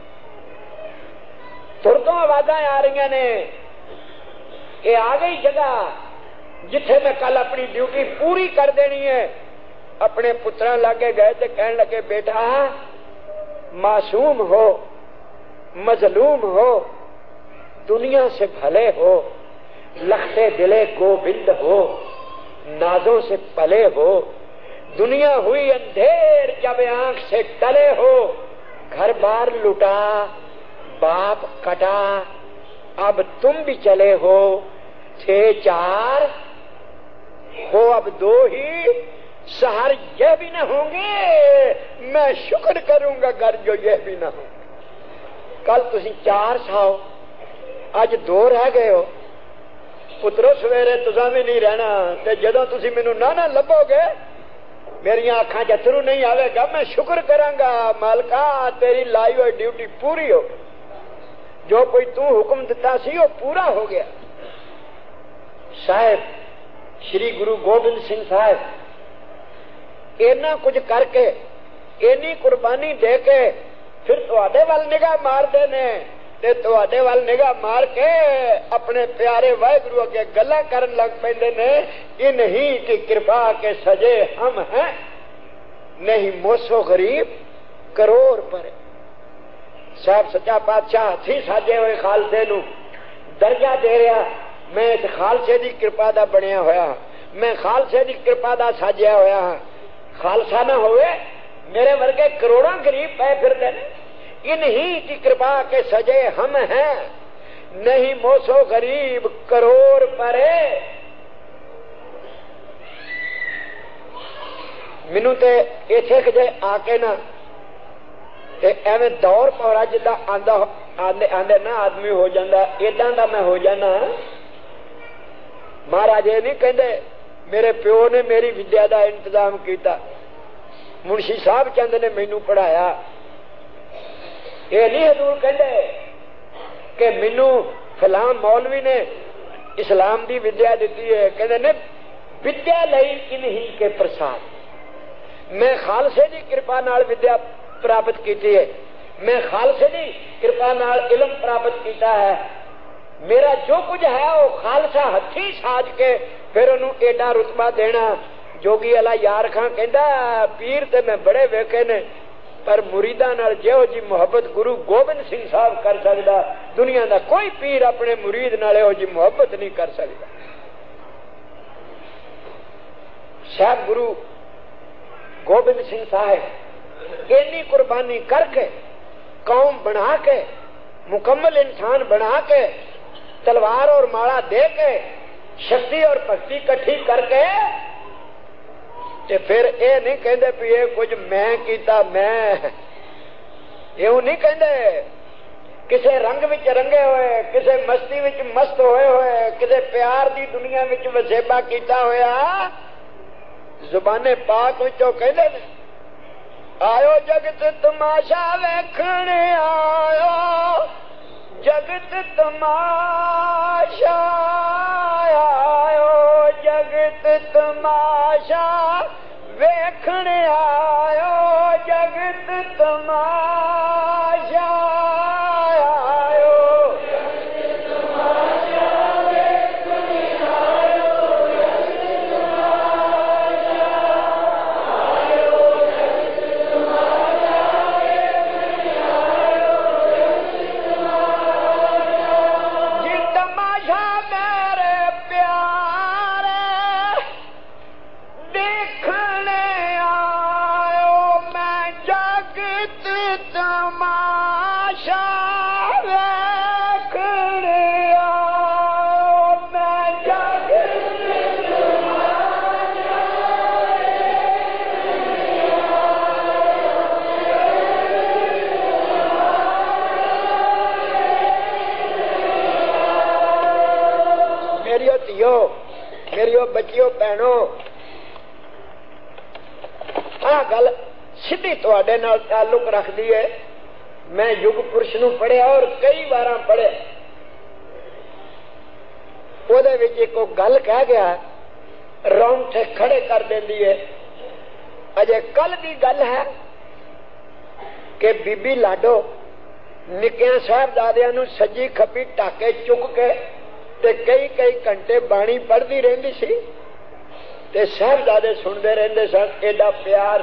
तुरतों आवाज़ें आ रही ने, ये आ गई जगह जिथे मैं कल अपनी ड्यूटी पूरी कर देनी है। अपने पुत्रा लागे गए तो कहने लगे, बेटा मासूम हो, मजलूम हो, दुनिया से भले हो, लखते दिले गोविंद हो, नाजों से पले हो, दुनिया हुई अंधेर जब आंख से टले हो, घर बार लुटा बाप कटा, अब तुम भी चले हो, थे चार हो अब दो ही, शहर ये भी न होंगे, मैं शुक्र करूंगा घर जो ये भी ना हो। कल तुसी चार साओ, अज दो रह गए हो। पुत्रो सवेरे तुसा भी नहीं रहना, ते जदों तुसी मैनू ना ना लभोगे, मेरिया अखां च अथरू नहीं आवेगा, मैं शुक्र करांगा मालका तेरी लाई हुई ड्यूटी पूरी हो। जो कोई तू हुक्म दिता सी वो पूरा हो गया। साहब श्री गुरु गोबिंद सिंह साहब इन्ना कुछ करके, इन्नी कुर्बानी दे के फिर तुहाडे वल निगाह मारदे ने, ते तुहाडे वल निगाह मार के अपने प्यारे वाहिगुरु अगे गल्लां करन लग पैंदे ने। इन्हीं की कृपा के सजे हम हैं, नहीं मोसो गरीब करोड़ पर। साहब सच्चा पातशाह हथी साजे हुए खालसे नू दर्जा दे रहा, मैं इस खालसे की कृपा दा बनिया होया, मैं खालसे की कृपा दा साजिया होया। खालसा ना होवे मेरे वर्गे करोड़ों गरीब पै फिरदे ने। इन्हीं की कृपा के सजे हम हैं, नहीं मोसो गरीब करोड़ परे। मैनू ते इथे किते आके ना ते एवं दौर पौरा जिदा आंदा आंदे आंदे ना आदमी हो जाता, इदा दा मैं हो जाना। महाराज ये नहीं कहते मेरे प्यो ने मेरी विद्या का इंतजाम किया, मुंशी साहब चंद ने मैनू पढ़ाया। ये नहीं हजूर कहते कि मैनू फलां मौलवी ने इस्लाम की विद्या दी है, कहते ने विद्या लई इन्हीं के प्रसाद। मैं खालसे की कृपा नाल विद्या प्राप्त की है, मैं खालसे की कृपा नाल इलम प्राप्त किया है। मेरा जो कुछ है वो खालसा हथी साज के फिर उन्होंने एडा रुतबा देना। जोगी वाला यार खां कहता पीर ते मैं बड़े वेखे ने, पर मुरीदा नाल जिहो जी मुहब्बत गुरु गोबिंद सिंह साहब कर सकता, दुनिया का कोई पीर अपने मुरीद नाल इहो जी मुहब्बत नहीं कर सकता। साहब गुरु गोबिंद सिंह साहब इन्नी कुर्बानी करके कौम बना के मुकम्मल इंसान बना के तलवार और माला दे के शक्ति और भक्ति इकट्ठी करके ते फिर ये नहीं कहते भी ये कुछ मैं कीता, मैं यूं नहीं कहते। किसे रंग विच रंगे हुए, किसे मस्ती विच मस्त होए हुए, किसे प्यार दी दुनिया विच वसेबा कीता होया, जुबाने पाक विचों कहते ने आयो जगत तमाशा वेखने आयो, जगत तमाशा आयो, जगत तमाशा वेखने आयो, जगत तमाशा आयो, जगत तमाशा वेखने आयो, जगत तमाशा आयो, जगत तमाशा वेखने आयो, जगत तमाशा। जी तमाशा मेरे प्यारे देखने आयो, बच्चियों भैणो, आ गल सीधी तुहाडे नाल ताल्लुक रखदी है। मैं युग पुरुष नूं पढ़िया और कई बार पढ़िया, ओदे विच एक गल कह गया रोंगटे खड़े कर देंदी है। अजे कल की गल है कि बीबी लाडो निक्कियां साहबजादियां नूं सज्जी खब्बी टाके चुक के ते कई कई घंटे बाणी पढ़ती रहिंदी सी ते साहबजादे सुनते रहंदे सन। एडा प्यार,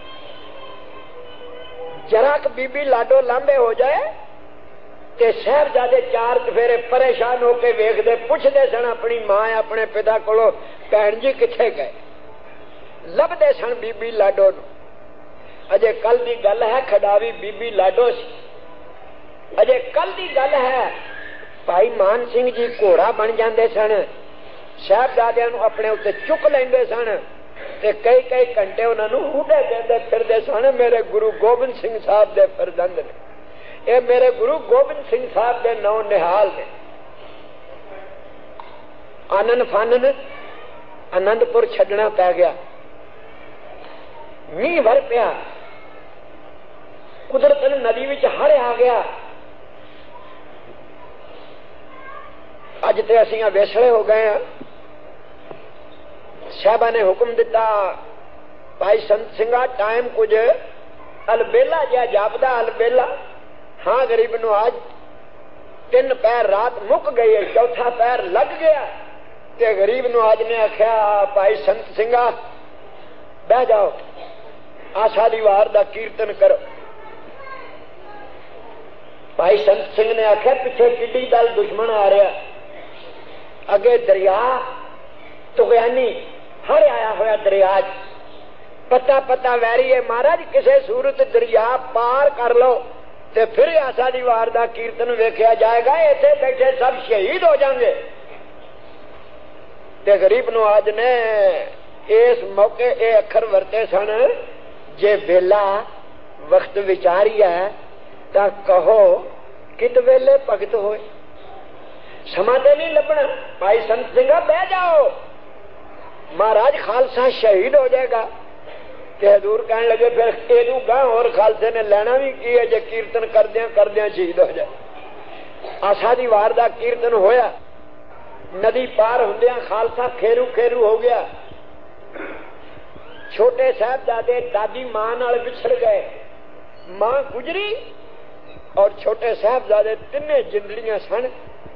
जरा क बीबी लाडो लांबे हो जाए ते साहबजादे चार फेरे परेशान होके वेखदे, पुछदे सन अपनी मां अपने पिता कोलों, भैन जी किथे गए? लभदे सन बीबी लाडो नूं। अजे कल की गल है, खडावी बीबी लाडो सी। अजे कल की गल है, भाई मान सिंह जी घोड़ा बन जाते सन, साहबजादियां नूं अपने उत्ते चुक लेंदे सन ते कई कई घंटे उन्होंने हूडे देंदे फिरदे सन। मेरे गुरु गोबिंद सिंह साहब दे फरजंद ने, ये मेरे गुरु गोबिंद सिंह साहब दे नौ निहाल ने। आनन फानन आनंदपुर छड्डना पै गया, मीह भर पिया, कुदरतन नदी विच हड़ आ गया। अज ते असीं वेसले हो गए हैं। साहबा ने हुक्म दिता, भाई संत सिंघा टाइम कुछ अलबेला जहा जापदा, अलबेला हाँ गरीब नूं आज तीन पैर रात मुक गई है, चौथा पैर लग गया ते गरीब नूं आज ने आख्या, भाई संत सिंघा बह जाओ, आशा दी वार दा कीर्तन करो। भाई संत सिंह ने आख्या, पिछे किड्डी दल दुश्मन आ रहा, अगे दरिया तुगयानी हर आया होया दरिया, पता पता वैरी है महाराज, किसी सूरत दरिया पार कर लो ते फिर आशा दी वार दा कीर्तन वेख्या जाएगा, इथे बैठे सब शहीद हो जाएंगे। ते गरीब नवाज ने इस मौके ये अखर वरते सन, जे बेला वक्त विचारी है तां कहो कित वेले भगत होए, समा ते नहीं लभना। भाई संत सिंघा बह जाओ, महाराज खालसा शहीद हो जाएगा। ते हजूर कहने लगे, फिर एनू गां और खालसे ने लेना भी की है, जे कीर्तन करदियां करदियां शहीद हो जाए। आशा दी वार दा कीर्तन होया, नदी पार हुंदियां खालसा खेरू खेरू हो गया। छोटे साहबजादे दादी मां नाल विछड़ गए, मां गुजरी और छोटे साहबजादे तिन्ने जिंदड़ियां सन।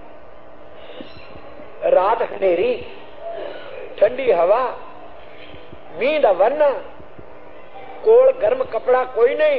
रात हनेरी, ठंडी हवा, मीह दा वरना, कोल गर्म कपड़ा कोई नहीं,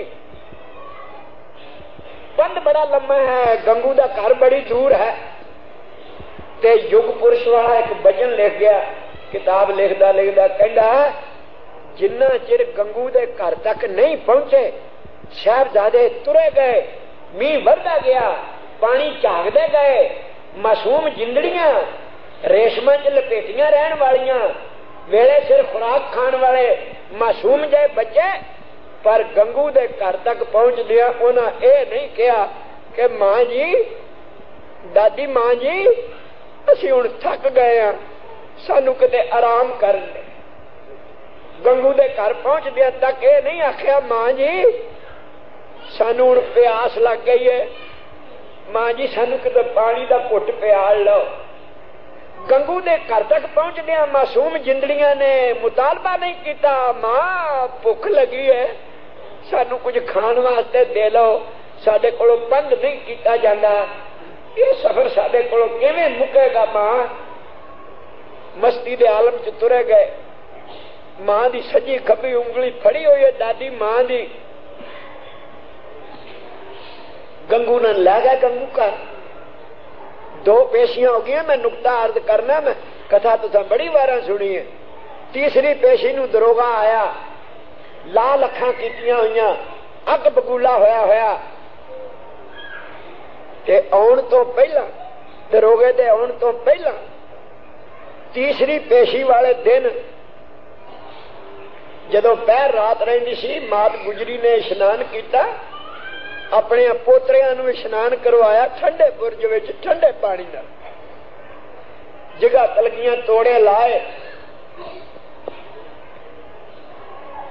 बंद बड़ा लम्मा है, गंगू दा घर बड़ी दूर है। ते युग पुरुष वाला एक भजन लिख गया, किताब लिखदा लिखदा कहंदा, जिन्ना चिर गंगू दे घर तक नहीं पहुंचे साहबजादे तुरे गए, मीह वरदा गया, पानी झागदे गए, मासूम जिंदड़ियां रेशमां च लपेटियां रहन वालियां, वेले सिर खुराक खाण वाले मासूम जे बच्चे, पर गंगू दे घर तक पहुंच दिया उन्हां ए नहीं कहा कि मां जी, दादी मां जी, असीं हुण थक गए हां, सानू किते आराम कर दे। गंगू दे घर पहुंच दिया तक ये नहीं आख्या, मां जी सानू हुण प्यास लग गई है, मां जी सानू किते पानी दा घुट प्याल लो। गंगू दे घर तक पहुंच दिया मासूम जिंदड़ियां ने मुतालबा नहीं किया, मां भुख लगी है, सानू कुछ खाण वास्ते दे लो, साडे कोलों बंद नहीं किया जाता, ये सफर साडे कोलों किवें मुकेगा। मां मस्ती दे आलम च तुरे गए। मां दी सजी खब्बी उंगली फड़ी हुई है दादी मां दी, गंगू ने लै गया गंगू का। दो पेशियां हो गई, मैं नुकता अर्ज करना, मैं कथा तुसा बड़ी बार सुनी है। तीसरी पेशी नूं दरोगा आया, लाल अखां कीतियां हुईयां, अग बगूला होया होया, ते आउण तो पहला, दरोगे दे आउण तो पहला तीसरी पेशी वाले दिन जदों पैर रात रहिंदी सी, मात गुजरी ने इशनान किया, अपने पोतरियां नूं इशनान करवाया ठंडे बुरज विच ठंडे पानी नाल, जगह तलगियां तोड़े लाए,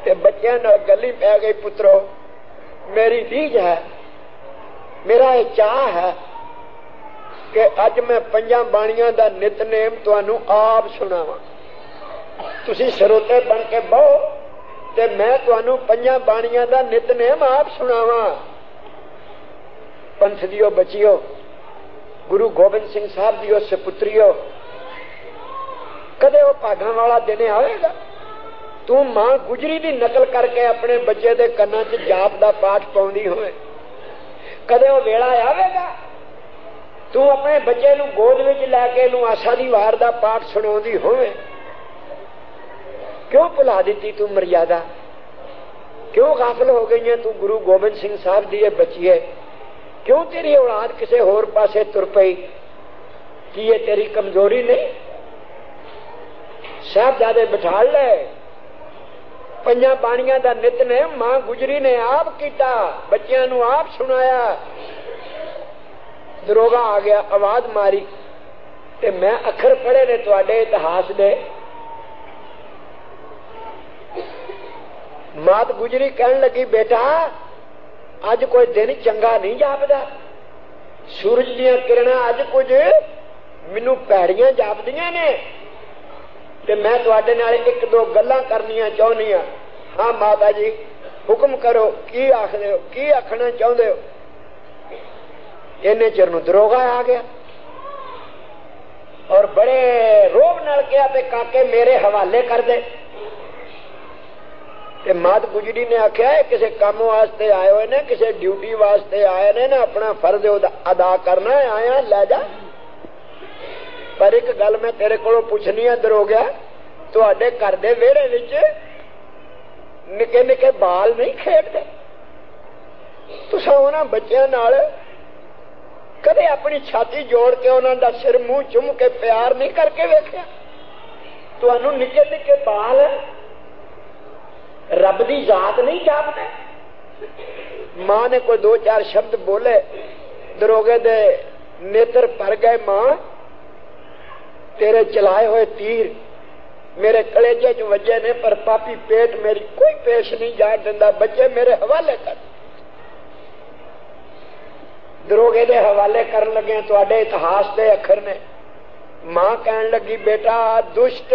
ते बच्चों नाल गली पै गई, पुत्रो मेरी रीझ है, मेरा ये चाह है कि अज मैं पंजा बाणियां दा नितनेम तुहानू आप सुनावां। तुसी सरोते बन के बहो ते मैं तुहानू पंजा बाणियां दा नितनेम आप सुनावां। पंथ दियो बचियो, गुरु गोबिंद सिंह साहब दियो सपुत्रियो, कदे वो भागां वाला दिन आएगा तू मां गुजरी दी नकल करके अपने बच्चे दे कन्नां च जाप दा पाठ पाउंदी होवे? कदे वो वेला आवेगा तू अपने बच्चे नू गोद विच लैके नू आशा दी वार दा पाठ सुणाउंदी होवे? क्यों भुला दिती तू मर्यादा? क्यों गाफिल हो गई है तू गुरु गोबिंद सिंह साहब दी बच्चीए? क्यों तेरी औलाद किसी होर पासे तुर पई? कि ये तेरी कमजोरी नहीं? साहबजादे बिठा ले, पंजा बाणियां दा नितनेम मां गुजरी ने आप कीता, बच्चियां नू आप सुनाया। दरोगा आ गया, आवाज मारी ते मैं अखर पढ़े ने तुहाडे इतिहास दे। मात गुजरी कहन लगी, बेटा अज कोई दिन चंगा नहीं जापदा, सूरज दियां किरणां अज कुछ मैनू भैड़ियां जापदियां ने ते मैं तुहाडे नाल एक दो गल्लां करनियां चाहुंदी हां। हाँ माता जी हुक्म करो, की आखदे हो, की आखना चाहुंदे हो? इन्ने चिर नूं दरोगा आ गया और बड़े रोब नाल कहा ते काके मेरे हवाले कर दे। ते मात गुजरी ने आख्या किसी काम वास्ते आए हुए ने, किसी ड्यूटी वास्ते आए ने ना, अपना फर्ज अदा करना है, आया लै जा। पर एक गल मैं तेरे कोलों पुछनी है दरोगा, तुहाडे घर दे विहड़े विच निके निके बाल नहीं खेडदे? तुसां उन्हां बच्चियां नाल कदे अपनी छाती जोड़ के उन्हां दा सिर मूंह चुम के प्यार नहीं करके वेखिया? तुहानू निके निके बाल रब दी जात नहीं जापदे? मां ने कोई दो चार शब्द बोले, दरोगे दे नेत्र भर गए। मां तेरे चलाए हुए तीर मेरे कलेजे च वजे ने, पर पापी पेट मेरी कोई पेश नहीं जान दिंदा, बच्चे मेरे हवाले कर। दरोगे दे हवाले करन लगे तुहाडे इतिहास दे अखर ने। मां कहन लगी, बेटा दुष्ट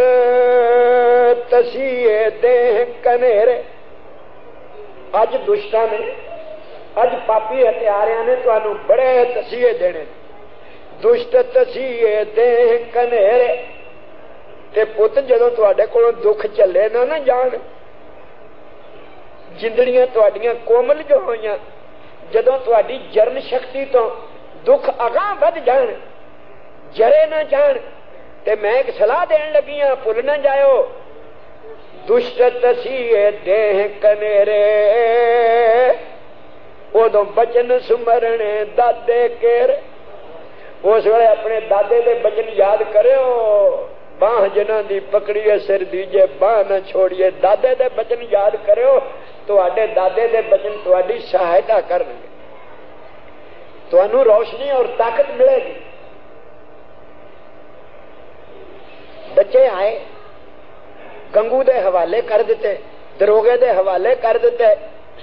तसीए देह कनेरे, अज दुष्टां ने, अज पापी हत्यारियां ने तुहानू बड़े तसीए देने। दुष्ट तसीए देह कनेरे, ते पुत जदों तुहाडे कोलों दुख चले ना ना जान, जिंदड़ियां तुहाडियां कोमल जो होईयां, जदों तुहाडी जरन शक्ति तो दुख अगां वध जान, जरे ना जान, ते मैं एक सलाह देन लगी हां, भुल ना जाओ। दुष्ट तसीए देह कनेरे, उदों बचन सुमरने दादे केरे। उस वेले अपने दादे दे बचन याद करियो, बाह जिन्हां दी पकड़िए सिर दीजे बाह न छोड़िए। दादे दे बचन याद करियो, तुहाडे दादे दे बचन तुहाडी सहायता करनगे, तुहानू रोशनी और ताकत मिलेगी। बच्चे आए, गंगू दे हवाले कर दिते, दरोगे दे हवाले कर दिते,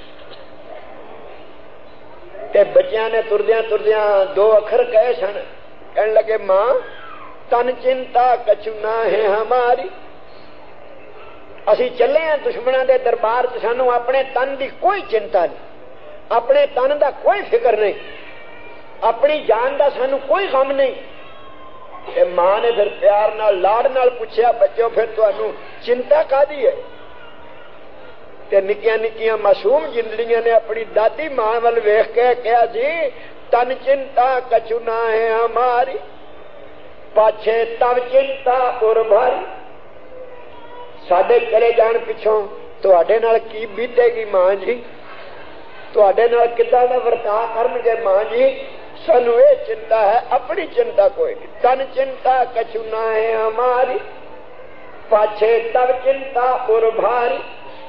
ते बच्चियां ने तुरदियां तुरदियां दो अखर कहे सन। कहने लगे, मां तन चिंता कछु ना है हमारी, असी चले हैं दुश्मनां दे दरबार च, सानू अपने तन की कोई चिंता नहीं, अपने तन का कोई फिक्र नहीं, अपनी जान का सानू कोई गम नहीं। ते मां ने फिर प्यार नाल लाड़ नाल पूछया, बच्चों फिर तुहानू चिंता कादी है? ते निक्कियां निक्कियां मासूम जिंदड़ियां ने अपनी दादी मां वल वेख के कहा जी, तन चिंता कछु ना है हमारी, पाछे तब चिंता और भारी। साडे चले जान पिछों तुहाडे नाल की बीतेगी मां जी, तुहाडे नाल किदां दा वर्ताव करनगे मां जी, सानू ये चिंता है, अपनी चिंता कोई नहीं। तन चिंता कछु ना है हमारी, पाछे तब चिंता और भारी।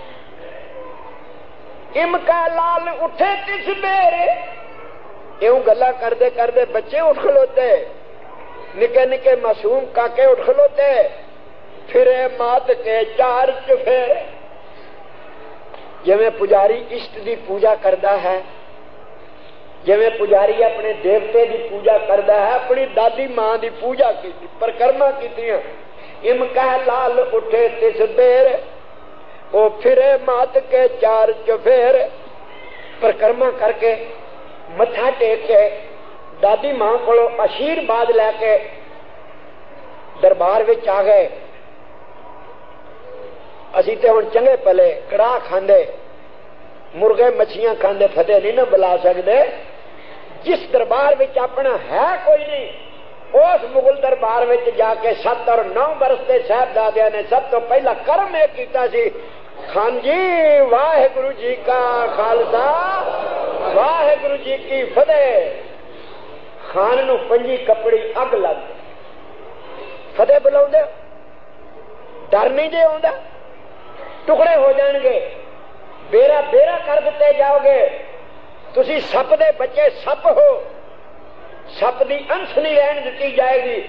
इमका लाल उठे किस बेरे, यूं गल्ला करदे करदे बच्चे उठ खलोते, निके निके मासूम काके उठ खलोते, फिरे मात के चार चुफेरे। जिवें पुजारी इष्ट की पूजा करता है, जिवें पुजारी अपने देवते की पूजा करता है, अपनी दादी मां की पूजा की, परिक्रमा की। इम कह लाल उठे तिस देर, ओ फिरे मात के चार चफेर। परिक्रमा करके मत्था टेक के दादी मां को आशीर्वाद लैके दरबार विच आ गए। असी ते हुण चंगे भले कड़ाह खांदे, मुर्गे मछियां खांदे, फतेह नहीं ना बुला सकते। जिस दरबार विच अपना है कोई नहीं, उस मुगल दरबार विच जाके सत्त और नौ बरस के साहिबजादियां ने सब तो पहला कर्म यह कीता सी, खान जी वाहिगुरु जी का खालसा वाहिगुरु जी की फतेह। खान नूं पंजी कपड़ी अग लग फतेह बुलाउंदे, डर नहीं जे आउंदा, टुकड़े हो जाएंगे, बेरा बेरा कर दिते जाओगे। तुसी सप दे बच्चे सप हो, सप दी अंश नहीं रहन दी जाएगी।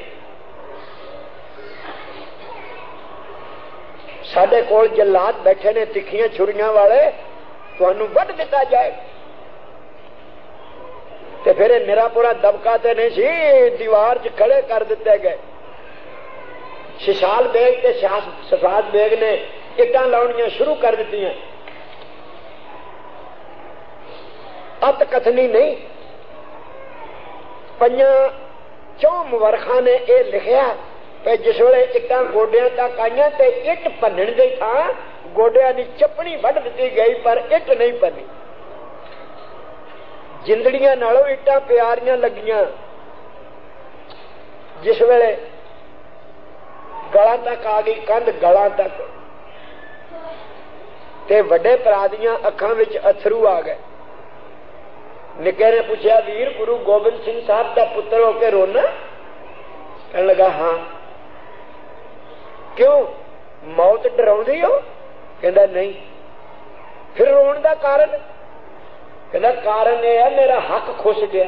साडे कोल जल्लाद बैठे ने तिखियां छुरियां वाले, तुहानू वड दिता जाए। ते फिर मेरा पूरा दबका ते नहीं सी, दीवार च खड़े कर दिते गए। शिशाल बेग ते सफाद बेग ने इटां लाउणियां शुरू कर दित्तियां। अत कथनी नहीं, पंजा चौ मुवरखा ने यह लिखिया कि जिस वे इटां गोडियां तक आईयां ते इट भनण दी थां गोडियां दी चपनी वढ दित्ती गई, पर इट नहीं भनी। जिंदड़ियां नालों इटां प्यारियां लगियां। जिस वेले गला तक आ गई कंध, गला तक, ते वड्डे भरा दियां अखां विच अथरू आ गए। निके ने पूछा, वीर गुरु गोबिंद सिंह साहब का पुत्र होके रोना? कहने लगा हाँ। क्यों, मौत डराउंदी हो? कहता नहीं। फिर रोन का कारण? कहता कारण यह है मेरा हक खुस गया।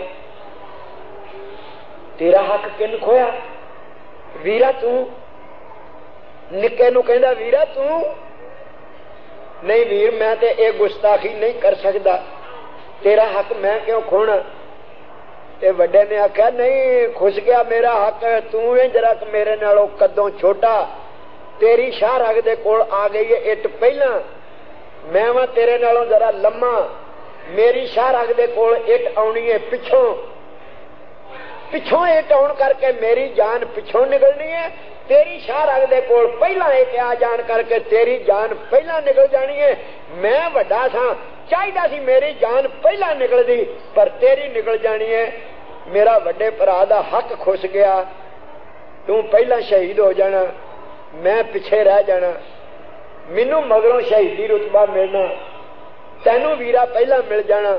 तेरा हक किन खोया? वीरा तू। निके नूं कहंदा वीरा तू। नहीं वीर, मैं ते ये गुस्ताखी नहीं कर सकता, तेरा हक मैं क्यों खोना? ते वड्डे ने आख्या नहीं, खुस गया मेरा हक, तू है जरा मेरे नालों कदों छोटा, तेरी शाह रग दे कोल आ गई है इट पहला, मैं वा तेरे नालों जरा लम्मा, मेरी शाह रग दे कोल इट आउणी है पिछों, पिछों इट आउण करके मेरी जान पिछों निकलनी है, तेरी शाह रग दे कोल पहला इट आ जान करके तेरी जान पहला निकल जानी है। मैं वड्डा सा, चाहिदा सी मेरी जान पहला निकलदी, पर तेरी निकल जानी है। मेरा वड्डे भरा दा हक खुस गया, तू पहला शहीद हो जाना, मैं पिछे रह जाना, मैनू मगरों शहीदी रुतबा मिलना, तैनू वीरा पहला मिल जाना।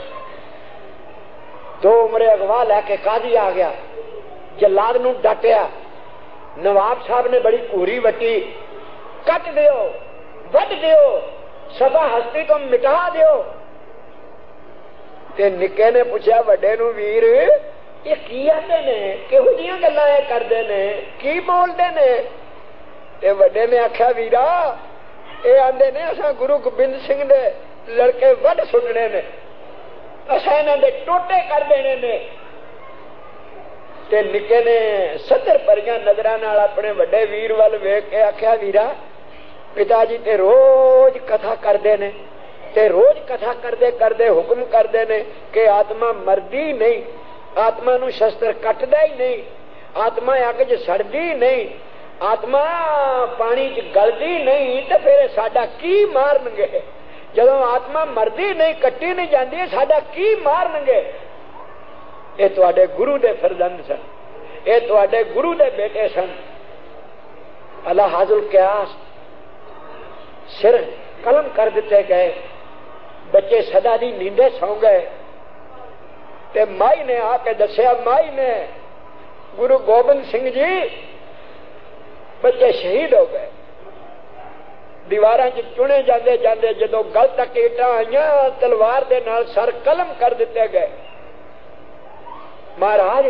दो उमरे अगवा लैके काजी आ गया, जलाद नू डटिया। नवाब साहब ने बड़ी घूरी वटी, कट दियो, वट दियो, सभा हस्ती तो मिटा दियो। ते निके ने पूछा वड्डे नू, वीर ये की आंदे ने, किहो जिहियां गल्लां ये करदे ने, की बोलदे ने? ते वड्डे ने आख्या वीरा ये आंदे ने असां गुरु गोबिंद सिंह दे लड़के वड सुटने ने, असां इन्हां दे टोटे कर देने ने। ते निके ने सत्तर परियां नजरां नाल अपने वड्डे वीर वल वेख के आख्या वीरा पिताजी ते रोज कथा करते ने, ते रोज कथा करते करते हुक्म करते ने कि आत्मा मरदी नहीं, आत्मा नू शस्त्र कटदा ही नहीं, आत्मा अग च सड़दी नहीं, आत्मा पानी च गलदी नहीं, तो फिर साडा की मारनगे? जदों आत्मा मरदी नहीं, कट्टी नहीं जाती, साडा की मारनगे? ये तुहाडे गुरु दे फरजंद सन, ये तुहाडे गुरु दे बेटे सन। अल्लाह हाजुल क्यास सिर कलम कर दिते गए, बच्चे सदा दी नींदे सौ गए। ते माई ने आके दसिया, माई ने गुरु गोबिंद सिंह जी बच्चे शहीद हो गए। दीवारां च चुने जाते जाते जदों गल तक ईटां आईयां, तलवार दे नाल सर कलम कर दिते गए। महाराज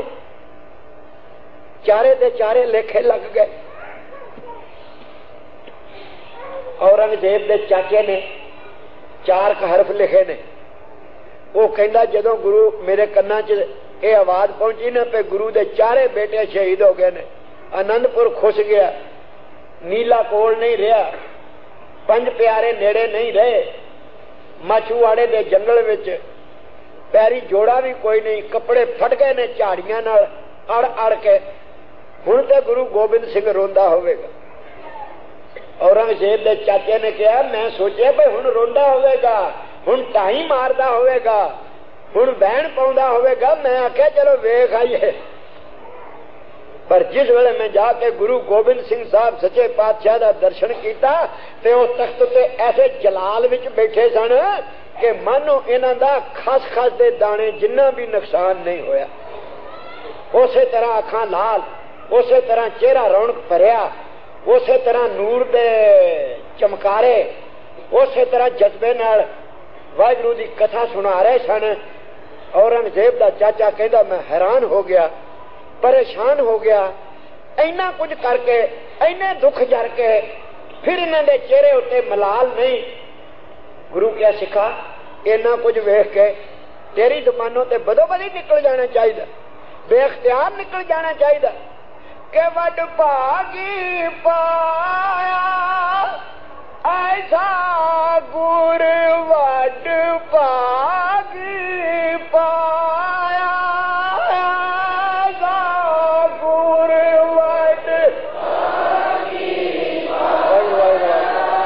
चारे दे चारे लेखे लग गए। औरंगजेब दे चाचे ने चार क हरफ लिखे ने। वो कहता जदों गुरु मेरे कन्ना च ये आवाज पहुंची ना पे गुरु दे चारे बेटे शहीद हो गए ने, आनंदपुर खुस गया, नीला कोल नहीं रहा, पंज प्यारे नेड़े नहीं रहे, माछूवाड़े दे जंगल विच पैरी जोड़ा भी कोई नहीं, कपड़े फट गए ने झाड़ियां नाल अड़ अड़ के। हुण ते गुरु गोबिंद सिंह रोंदा होवेगा। औरंगजेब दे चाचे ने कहा मैं सोचा भाई हुण रोंदा होवेगा, हुण टाई मारदा होवेगा, हुण बहन पाउंदा होवेगा। मैं आख्या चलो वेख आइए। पर जिस वेले मैं जाके गुरु गोबिंद सिंह साहब सच्चे पातशाह दा दर्शन किया ते वो तख्त ते ऐसे जलाल विच बैठे सन कि मानो इन्हां दा खस खस दे दाने जिन्ना भी नुकसान नहीं होया। उसे तरह अखां लाल, उसे तरह चेहरा रौनक भरिया, उसे तरह नूर दे चमकारे, उसे तरह जज्बे नाल वाहिगुरू दी कथा सुना रहे सन। औरंगजेब दा चाचा कहंदा मैं हैरान हो गया, परेशान हो गया, इन्ना कुछ करके इन्ने दुख जर के फिर इन्हां दे चेहरे उत्ते मलाल नहीं। गुरु क्या सिखा इन्ना कुछ वेख के तेरी जबानों ते बदो बदी निकल जाना चाहिए, बेख्तियार निकल जाना चाहिए कि वड भागी पाया ऐसा गुर वड भागी पाया ऐसा गुर वड भागी पाया।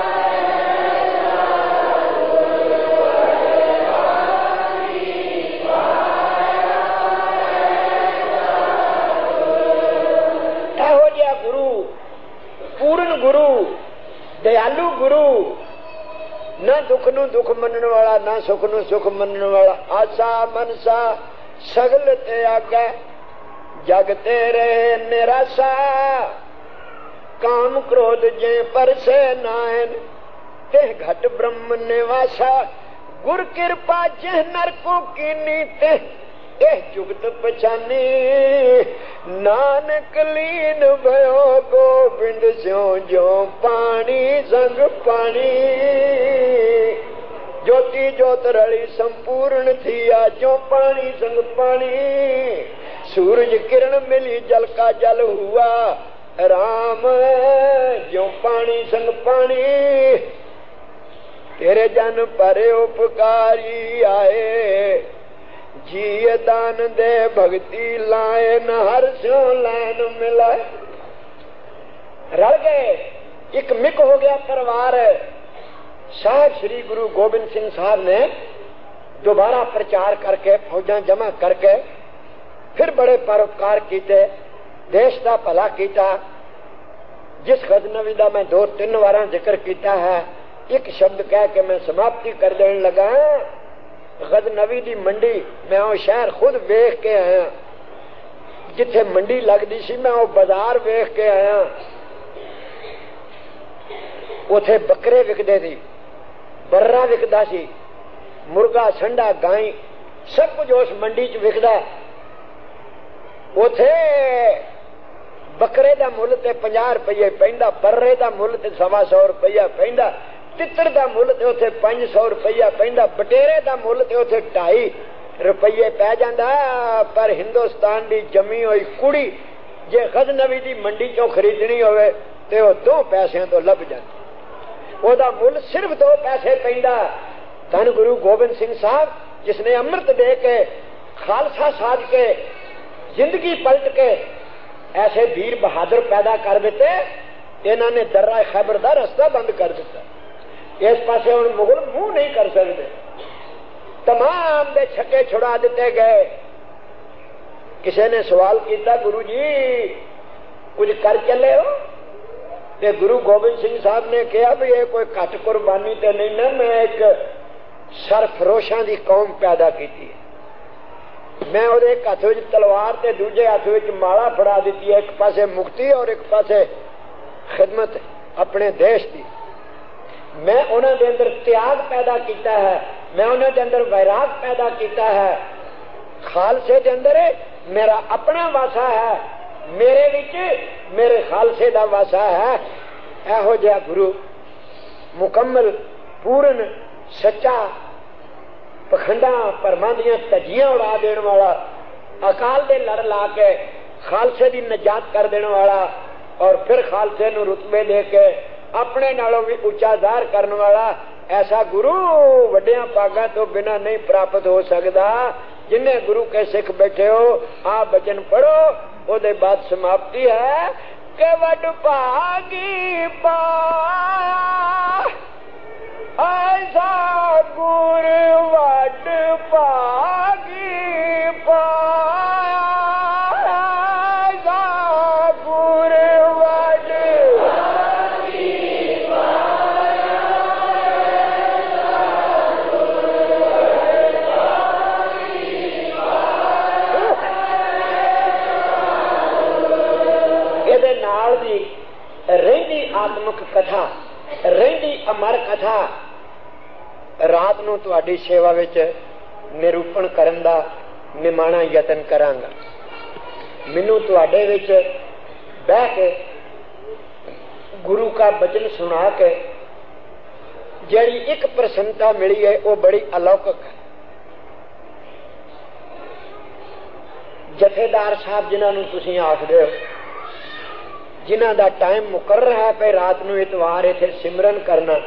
ਇਹੋ ਜਿਹਾ ਗੁਰੂ, ਪੂਰਨ ਗੁਰੂ, दयालु गुरु, ना दुख नू दुख मनन वाला, ना सुख नू सुख मनन वाला। आसा मनसा सगल ते आगे जग तेरे निराशा, काम क्रोध जे परसे नायन ते घट ब्रह्म निवासा। गुर कृपा जे नर को कीनी ते एह जुगत पछानी, नानक लीन भयो गोबिंद स्यो जो पानी संग पानी। ज्योति ज्योत रली संपूर्ण थिया जो पानी संग पानी। सूरज किरण मिली जल का जल हुआ राम जो पानी संग पानी। तेरे जन पर उपकारी आए जी दान दे भक्ति लाए न हर स्यो लैन मिलाए। रल गए, एक मिक हो गया परिवार। साहब श्री गुरु गोबिंद सिंह साहब ने दोबारा प्रचार करके फौजां जमा करके फिर बड़े परोपकार किए, देश का भला किया। जिस गजनवी का मैं दो तीन बार जिक्र किया है, एक शब्द कह के मैं समाप्ति कर देने लगा। गजनवी दी मंडी, मैं वो शहर खुद वेख के आया, जिथे मंडी लगती सी मैं वो बाजार वेख के आया। उथे बकरे विकदे सी, बर्रा विकदा सी, मुर्गा संडा गाय सब कुछ उस मंडी च विकदा। उथे बकरे दा मुल ते पंजाह रुपये पैंदा, बर्रे दा मुल ते सवा सौ रुपया पैंदा, तितर दा मुल ते उथे पांच सौ रुपया पैंदा, बटेरे दा मुल ते उथे ढाई रुपये पै जांदा। पर हिंदुस्तान दी जमी हुई कुड़ी जे गजनवी दी मंडी चों खरीदनी होवे ते वो दो पैसिਆਂ तो लभ जांदी। ओदा मुल सिर्फ दो पैसे पैंदा। धन गुरु गोबिंद सिंह साहब जिसने अमृत दे के खालसा साज के जिंदगी पलट के ऐसे वीर बहादुर पैदा कर दिते, इन्हों ने दर्रा खैबर का रास्ता बंद कर दिता। इस पासे हुण मुगल मुंह नहीं कर सकते, तमाम दे छक्के छुड़ा दिते गए। किसी ने सवाल किया गुरु जी कुछ कर चले हो, ते गुरु गोबिंद सिंह साहब ने कहा भी ये कोई घट कुर्बानी तो नहीं ना, मैं एक सरफरोशां दी कौम पैदा की। मैं वो एक हथ विच तलवार ते दूजे हथ विच माला फड़ा दी है, एक पासे मुक्ति और एक पासे खिदमत अपने देश की। मैं उन्होंने दे अंदर त्याग पैदा किया है, मैं उन्होंने दे अंदर वैराग पैदा किया है। खालसे दे अंदर मेरा अपना वासा है, मेरे विच मेरे खालसे दा वासा है। एहो जिहा गुरु मुकम्मल पूर्ण सच्चा पखंडा भरमां दियां धज्जियां उड़ा देने वाला, अकाल दे लड़ ला के खालसे दी नजात कर देने वाला और फिर खालसे नूं रुतबे दे के अपने नालों भी उच्चा ज़ाहिर करने वाला, ऐसा गुरु वड्डियां भागां तो बिना नहीं प्राप्त हो सकता। जिन्हें गुरु के सिख बैठे हो आप वचन पढ़ो, ओदे बाद समाप्ति है के वड भागी पाया ऐसा गुर वड भागी पाया ऐसा गुर वड भागी पाया ਇਹਦੇ ਨਾਲ ਦੀ ਰਹਿੰਦੀ ਆਤਮਿਕ कथा, ਰਹਿੰਦੀ अमर कथा रात नूं तुहाडी सेवा विच निरूपण करन दा निमाणा यतन करांगा। मैनूं तुहाडे विच बह के गुरु का वचन सुना के जिहड़ी एक प्रसन्नता मिली है वो बड़ी अलौकिक है। जथेदार साहब जिन्हां नूं तुसीं आखदे हो, जिन्हां दा टाइम मुकर्रर है पे रात नूं इतवार इत्थे सिमरन करना,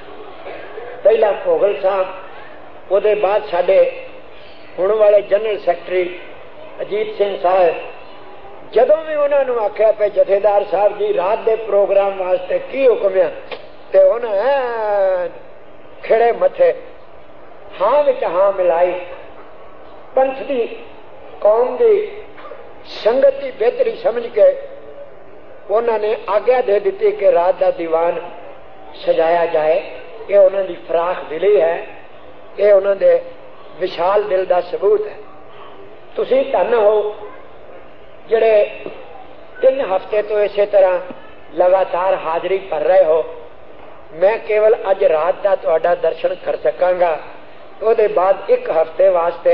पहला भोगल साहब, उहदे बाद साडे हुण वाले जनरल सैकटरी अजीत सिंह साहब, जदों भी उन्होंने आख्या पे जथेदार साहब जी रात के प्रोग्राम वास्ते की हुक्म है, ते उन्हें खिड़े मथे हां विच हां मिलाई, पंथ की कौम की संगत की बेहतरी समझ के उन्होंने आज्ञा दे दी कि रात का दीवान सजाया जाए। ये उन्होंने फराख दिली है, ये उन्होंने विशाल दिल का सबूत है। तुसी धन हो जिहड़े तीन हफ्ते तो इस तरह लगातार हाजरी भर रहे हो। मैं केवल अज रात का तुहाडा दर्शन कर सकांगा, उसदे बाद एक हफ्ते वास्ते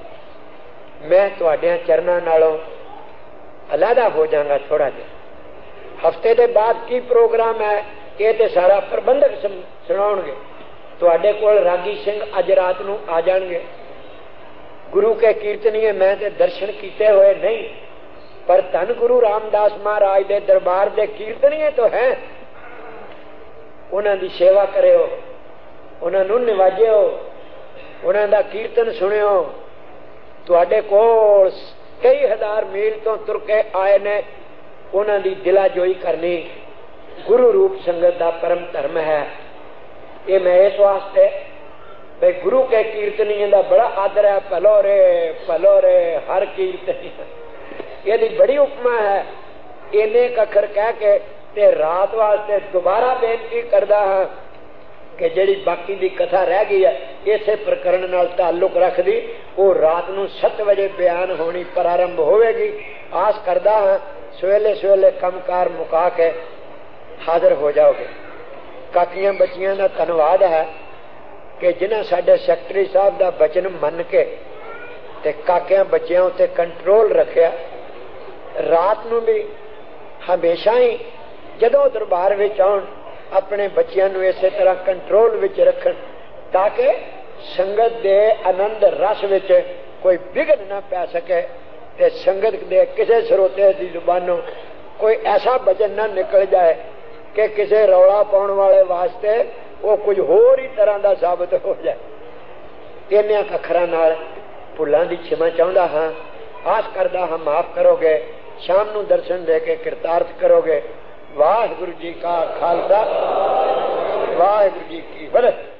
मैं तुहाडियां चरनां नालों अलहदा हो जाऊंगा थोड़ा जिहा। हफ्ते के बाद की प्रोग्राम है ये तो सारा प्रबंधक सुनाउणगे। तुहाडे कोल रागी सिंह अज रात नूं आ जाणगे। गुरु के कीर्तनीय मैं ते दर्शन किए हुए नहीं, पर धन गुरु रामदास महाराज के दरबार के कीर्तनीय तो हैं। उन्हां दी सेवा करियो, उन्हां नूं निवाजियो, उन्हां दा कीर्तन सुनियो। तुहाडे कोल कई हजार मील तो तुर के आए ने, उन्हां दी दिलाजोई करनी गुरु रूप संगत का परम धर्म है। ये मैं इस वास्ते भाई गुरु के कीर्तनीय का बड़ा आदर है। भलो रे भलो रे हर कीर्तनी, यदि बड़ी उपमा है। इन्ने अखर कह के ते रात वास्ते दोबारा बेनती करदा हां कि जिहड़ी बाकी दी कथा रह गई है इसे प्रकरण नाल ताल्लुक रखदी, वो रात नूं सत्त बजे बयान होनी प्रारंभ होवेगी। आस करदा हां सवेले सवेले कमकार मुका के हाजिर हो जाओगे। काकियां बच्चियां का धन्यवाद है कि जिन्हें साडे सैकटरी साहब का वचन मन के ते काकियां बच्चियां उत्ते कंट्रोल रखिया। रात नूं भी हमेशा ही जदों दरबार विच आउण अपने बच्चियां नूं इसे तरह कंट्रोल विच रखण, ताकि संगत दे आनंद रस विच कोई विघन ना पै सके ते संगत दे किसी सरोते की जुबानों कोई ऐसा वचन ना निकल जाए कि किसी रौला पाने वाले वास्ते वो कुछ होर ही तरह का साबित हो जाए। इन्हां अखरां नाल भुलां दी क्षमा चाहुंदा हां। आस करदा हां माफ करोगे, शाम नूं दर्शन दे के कृतार्थ करोगे। वाहिगुरू जी का खालसा, वाहिगुरू जी की फतेह।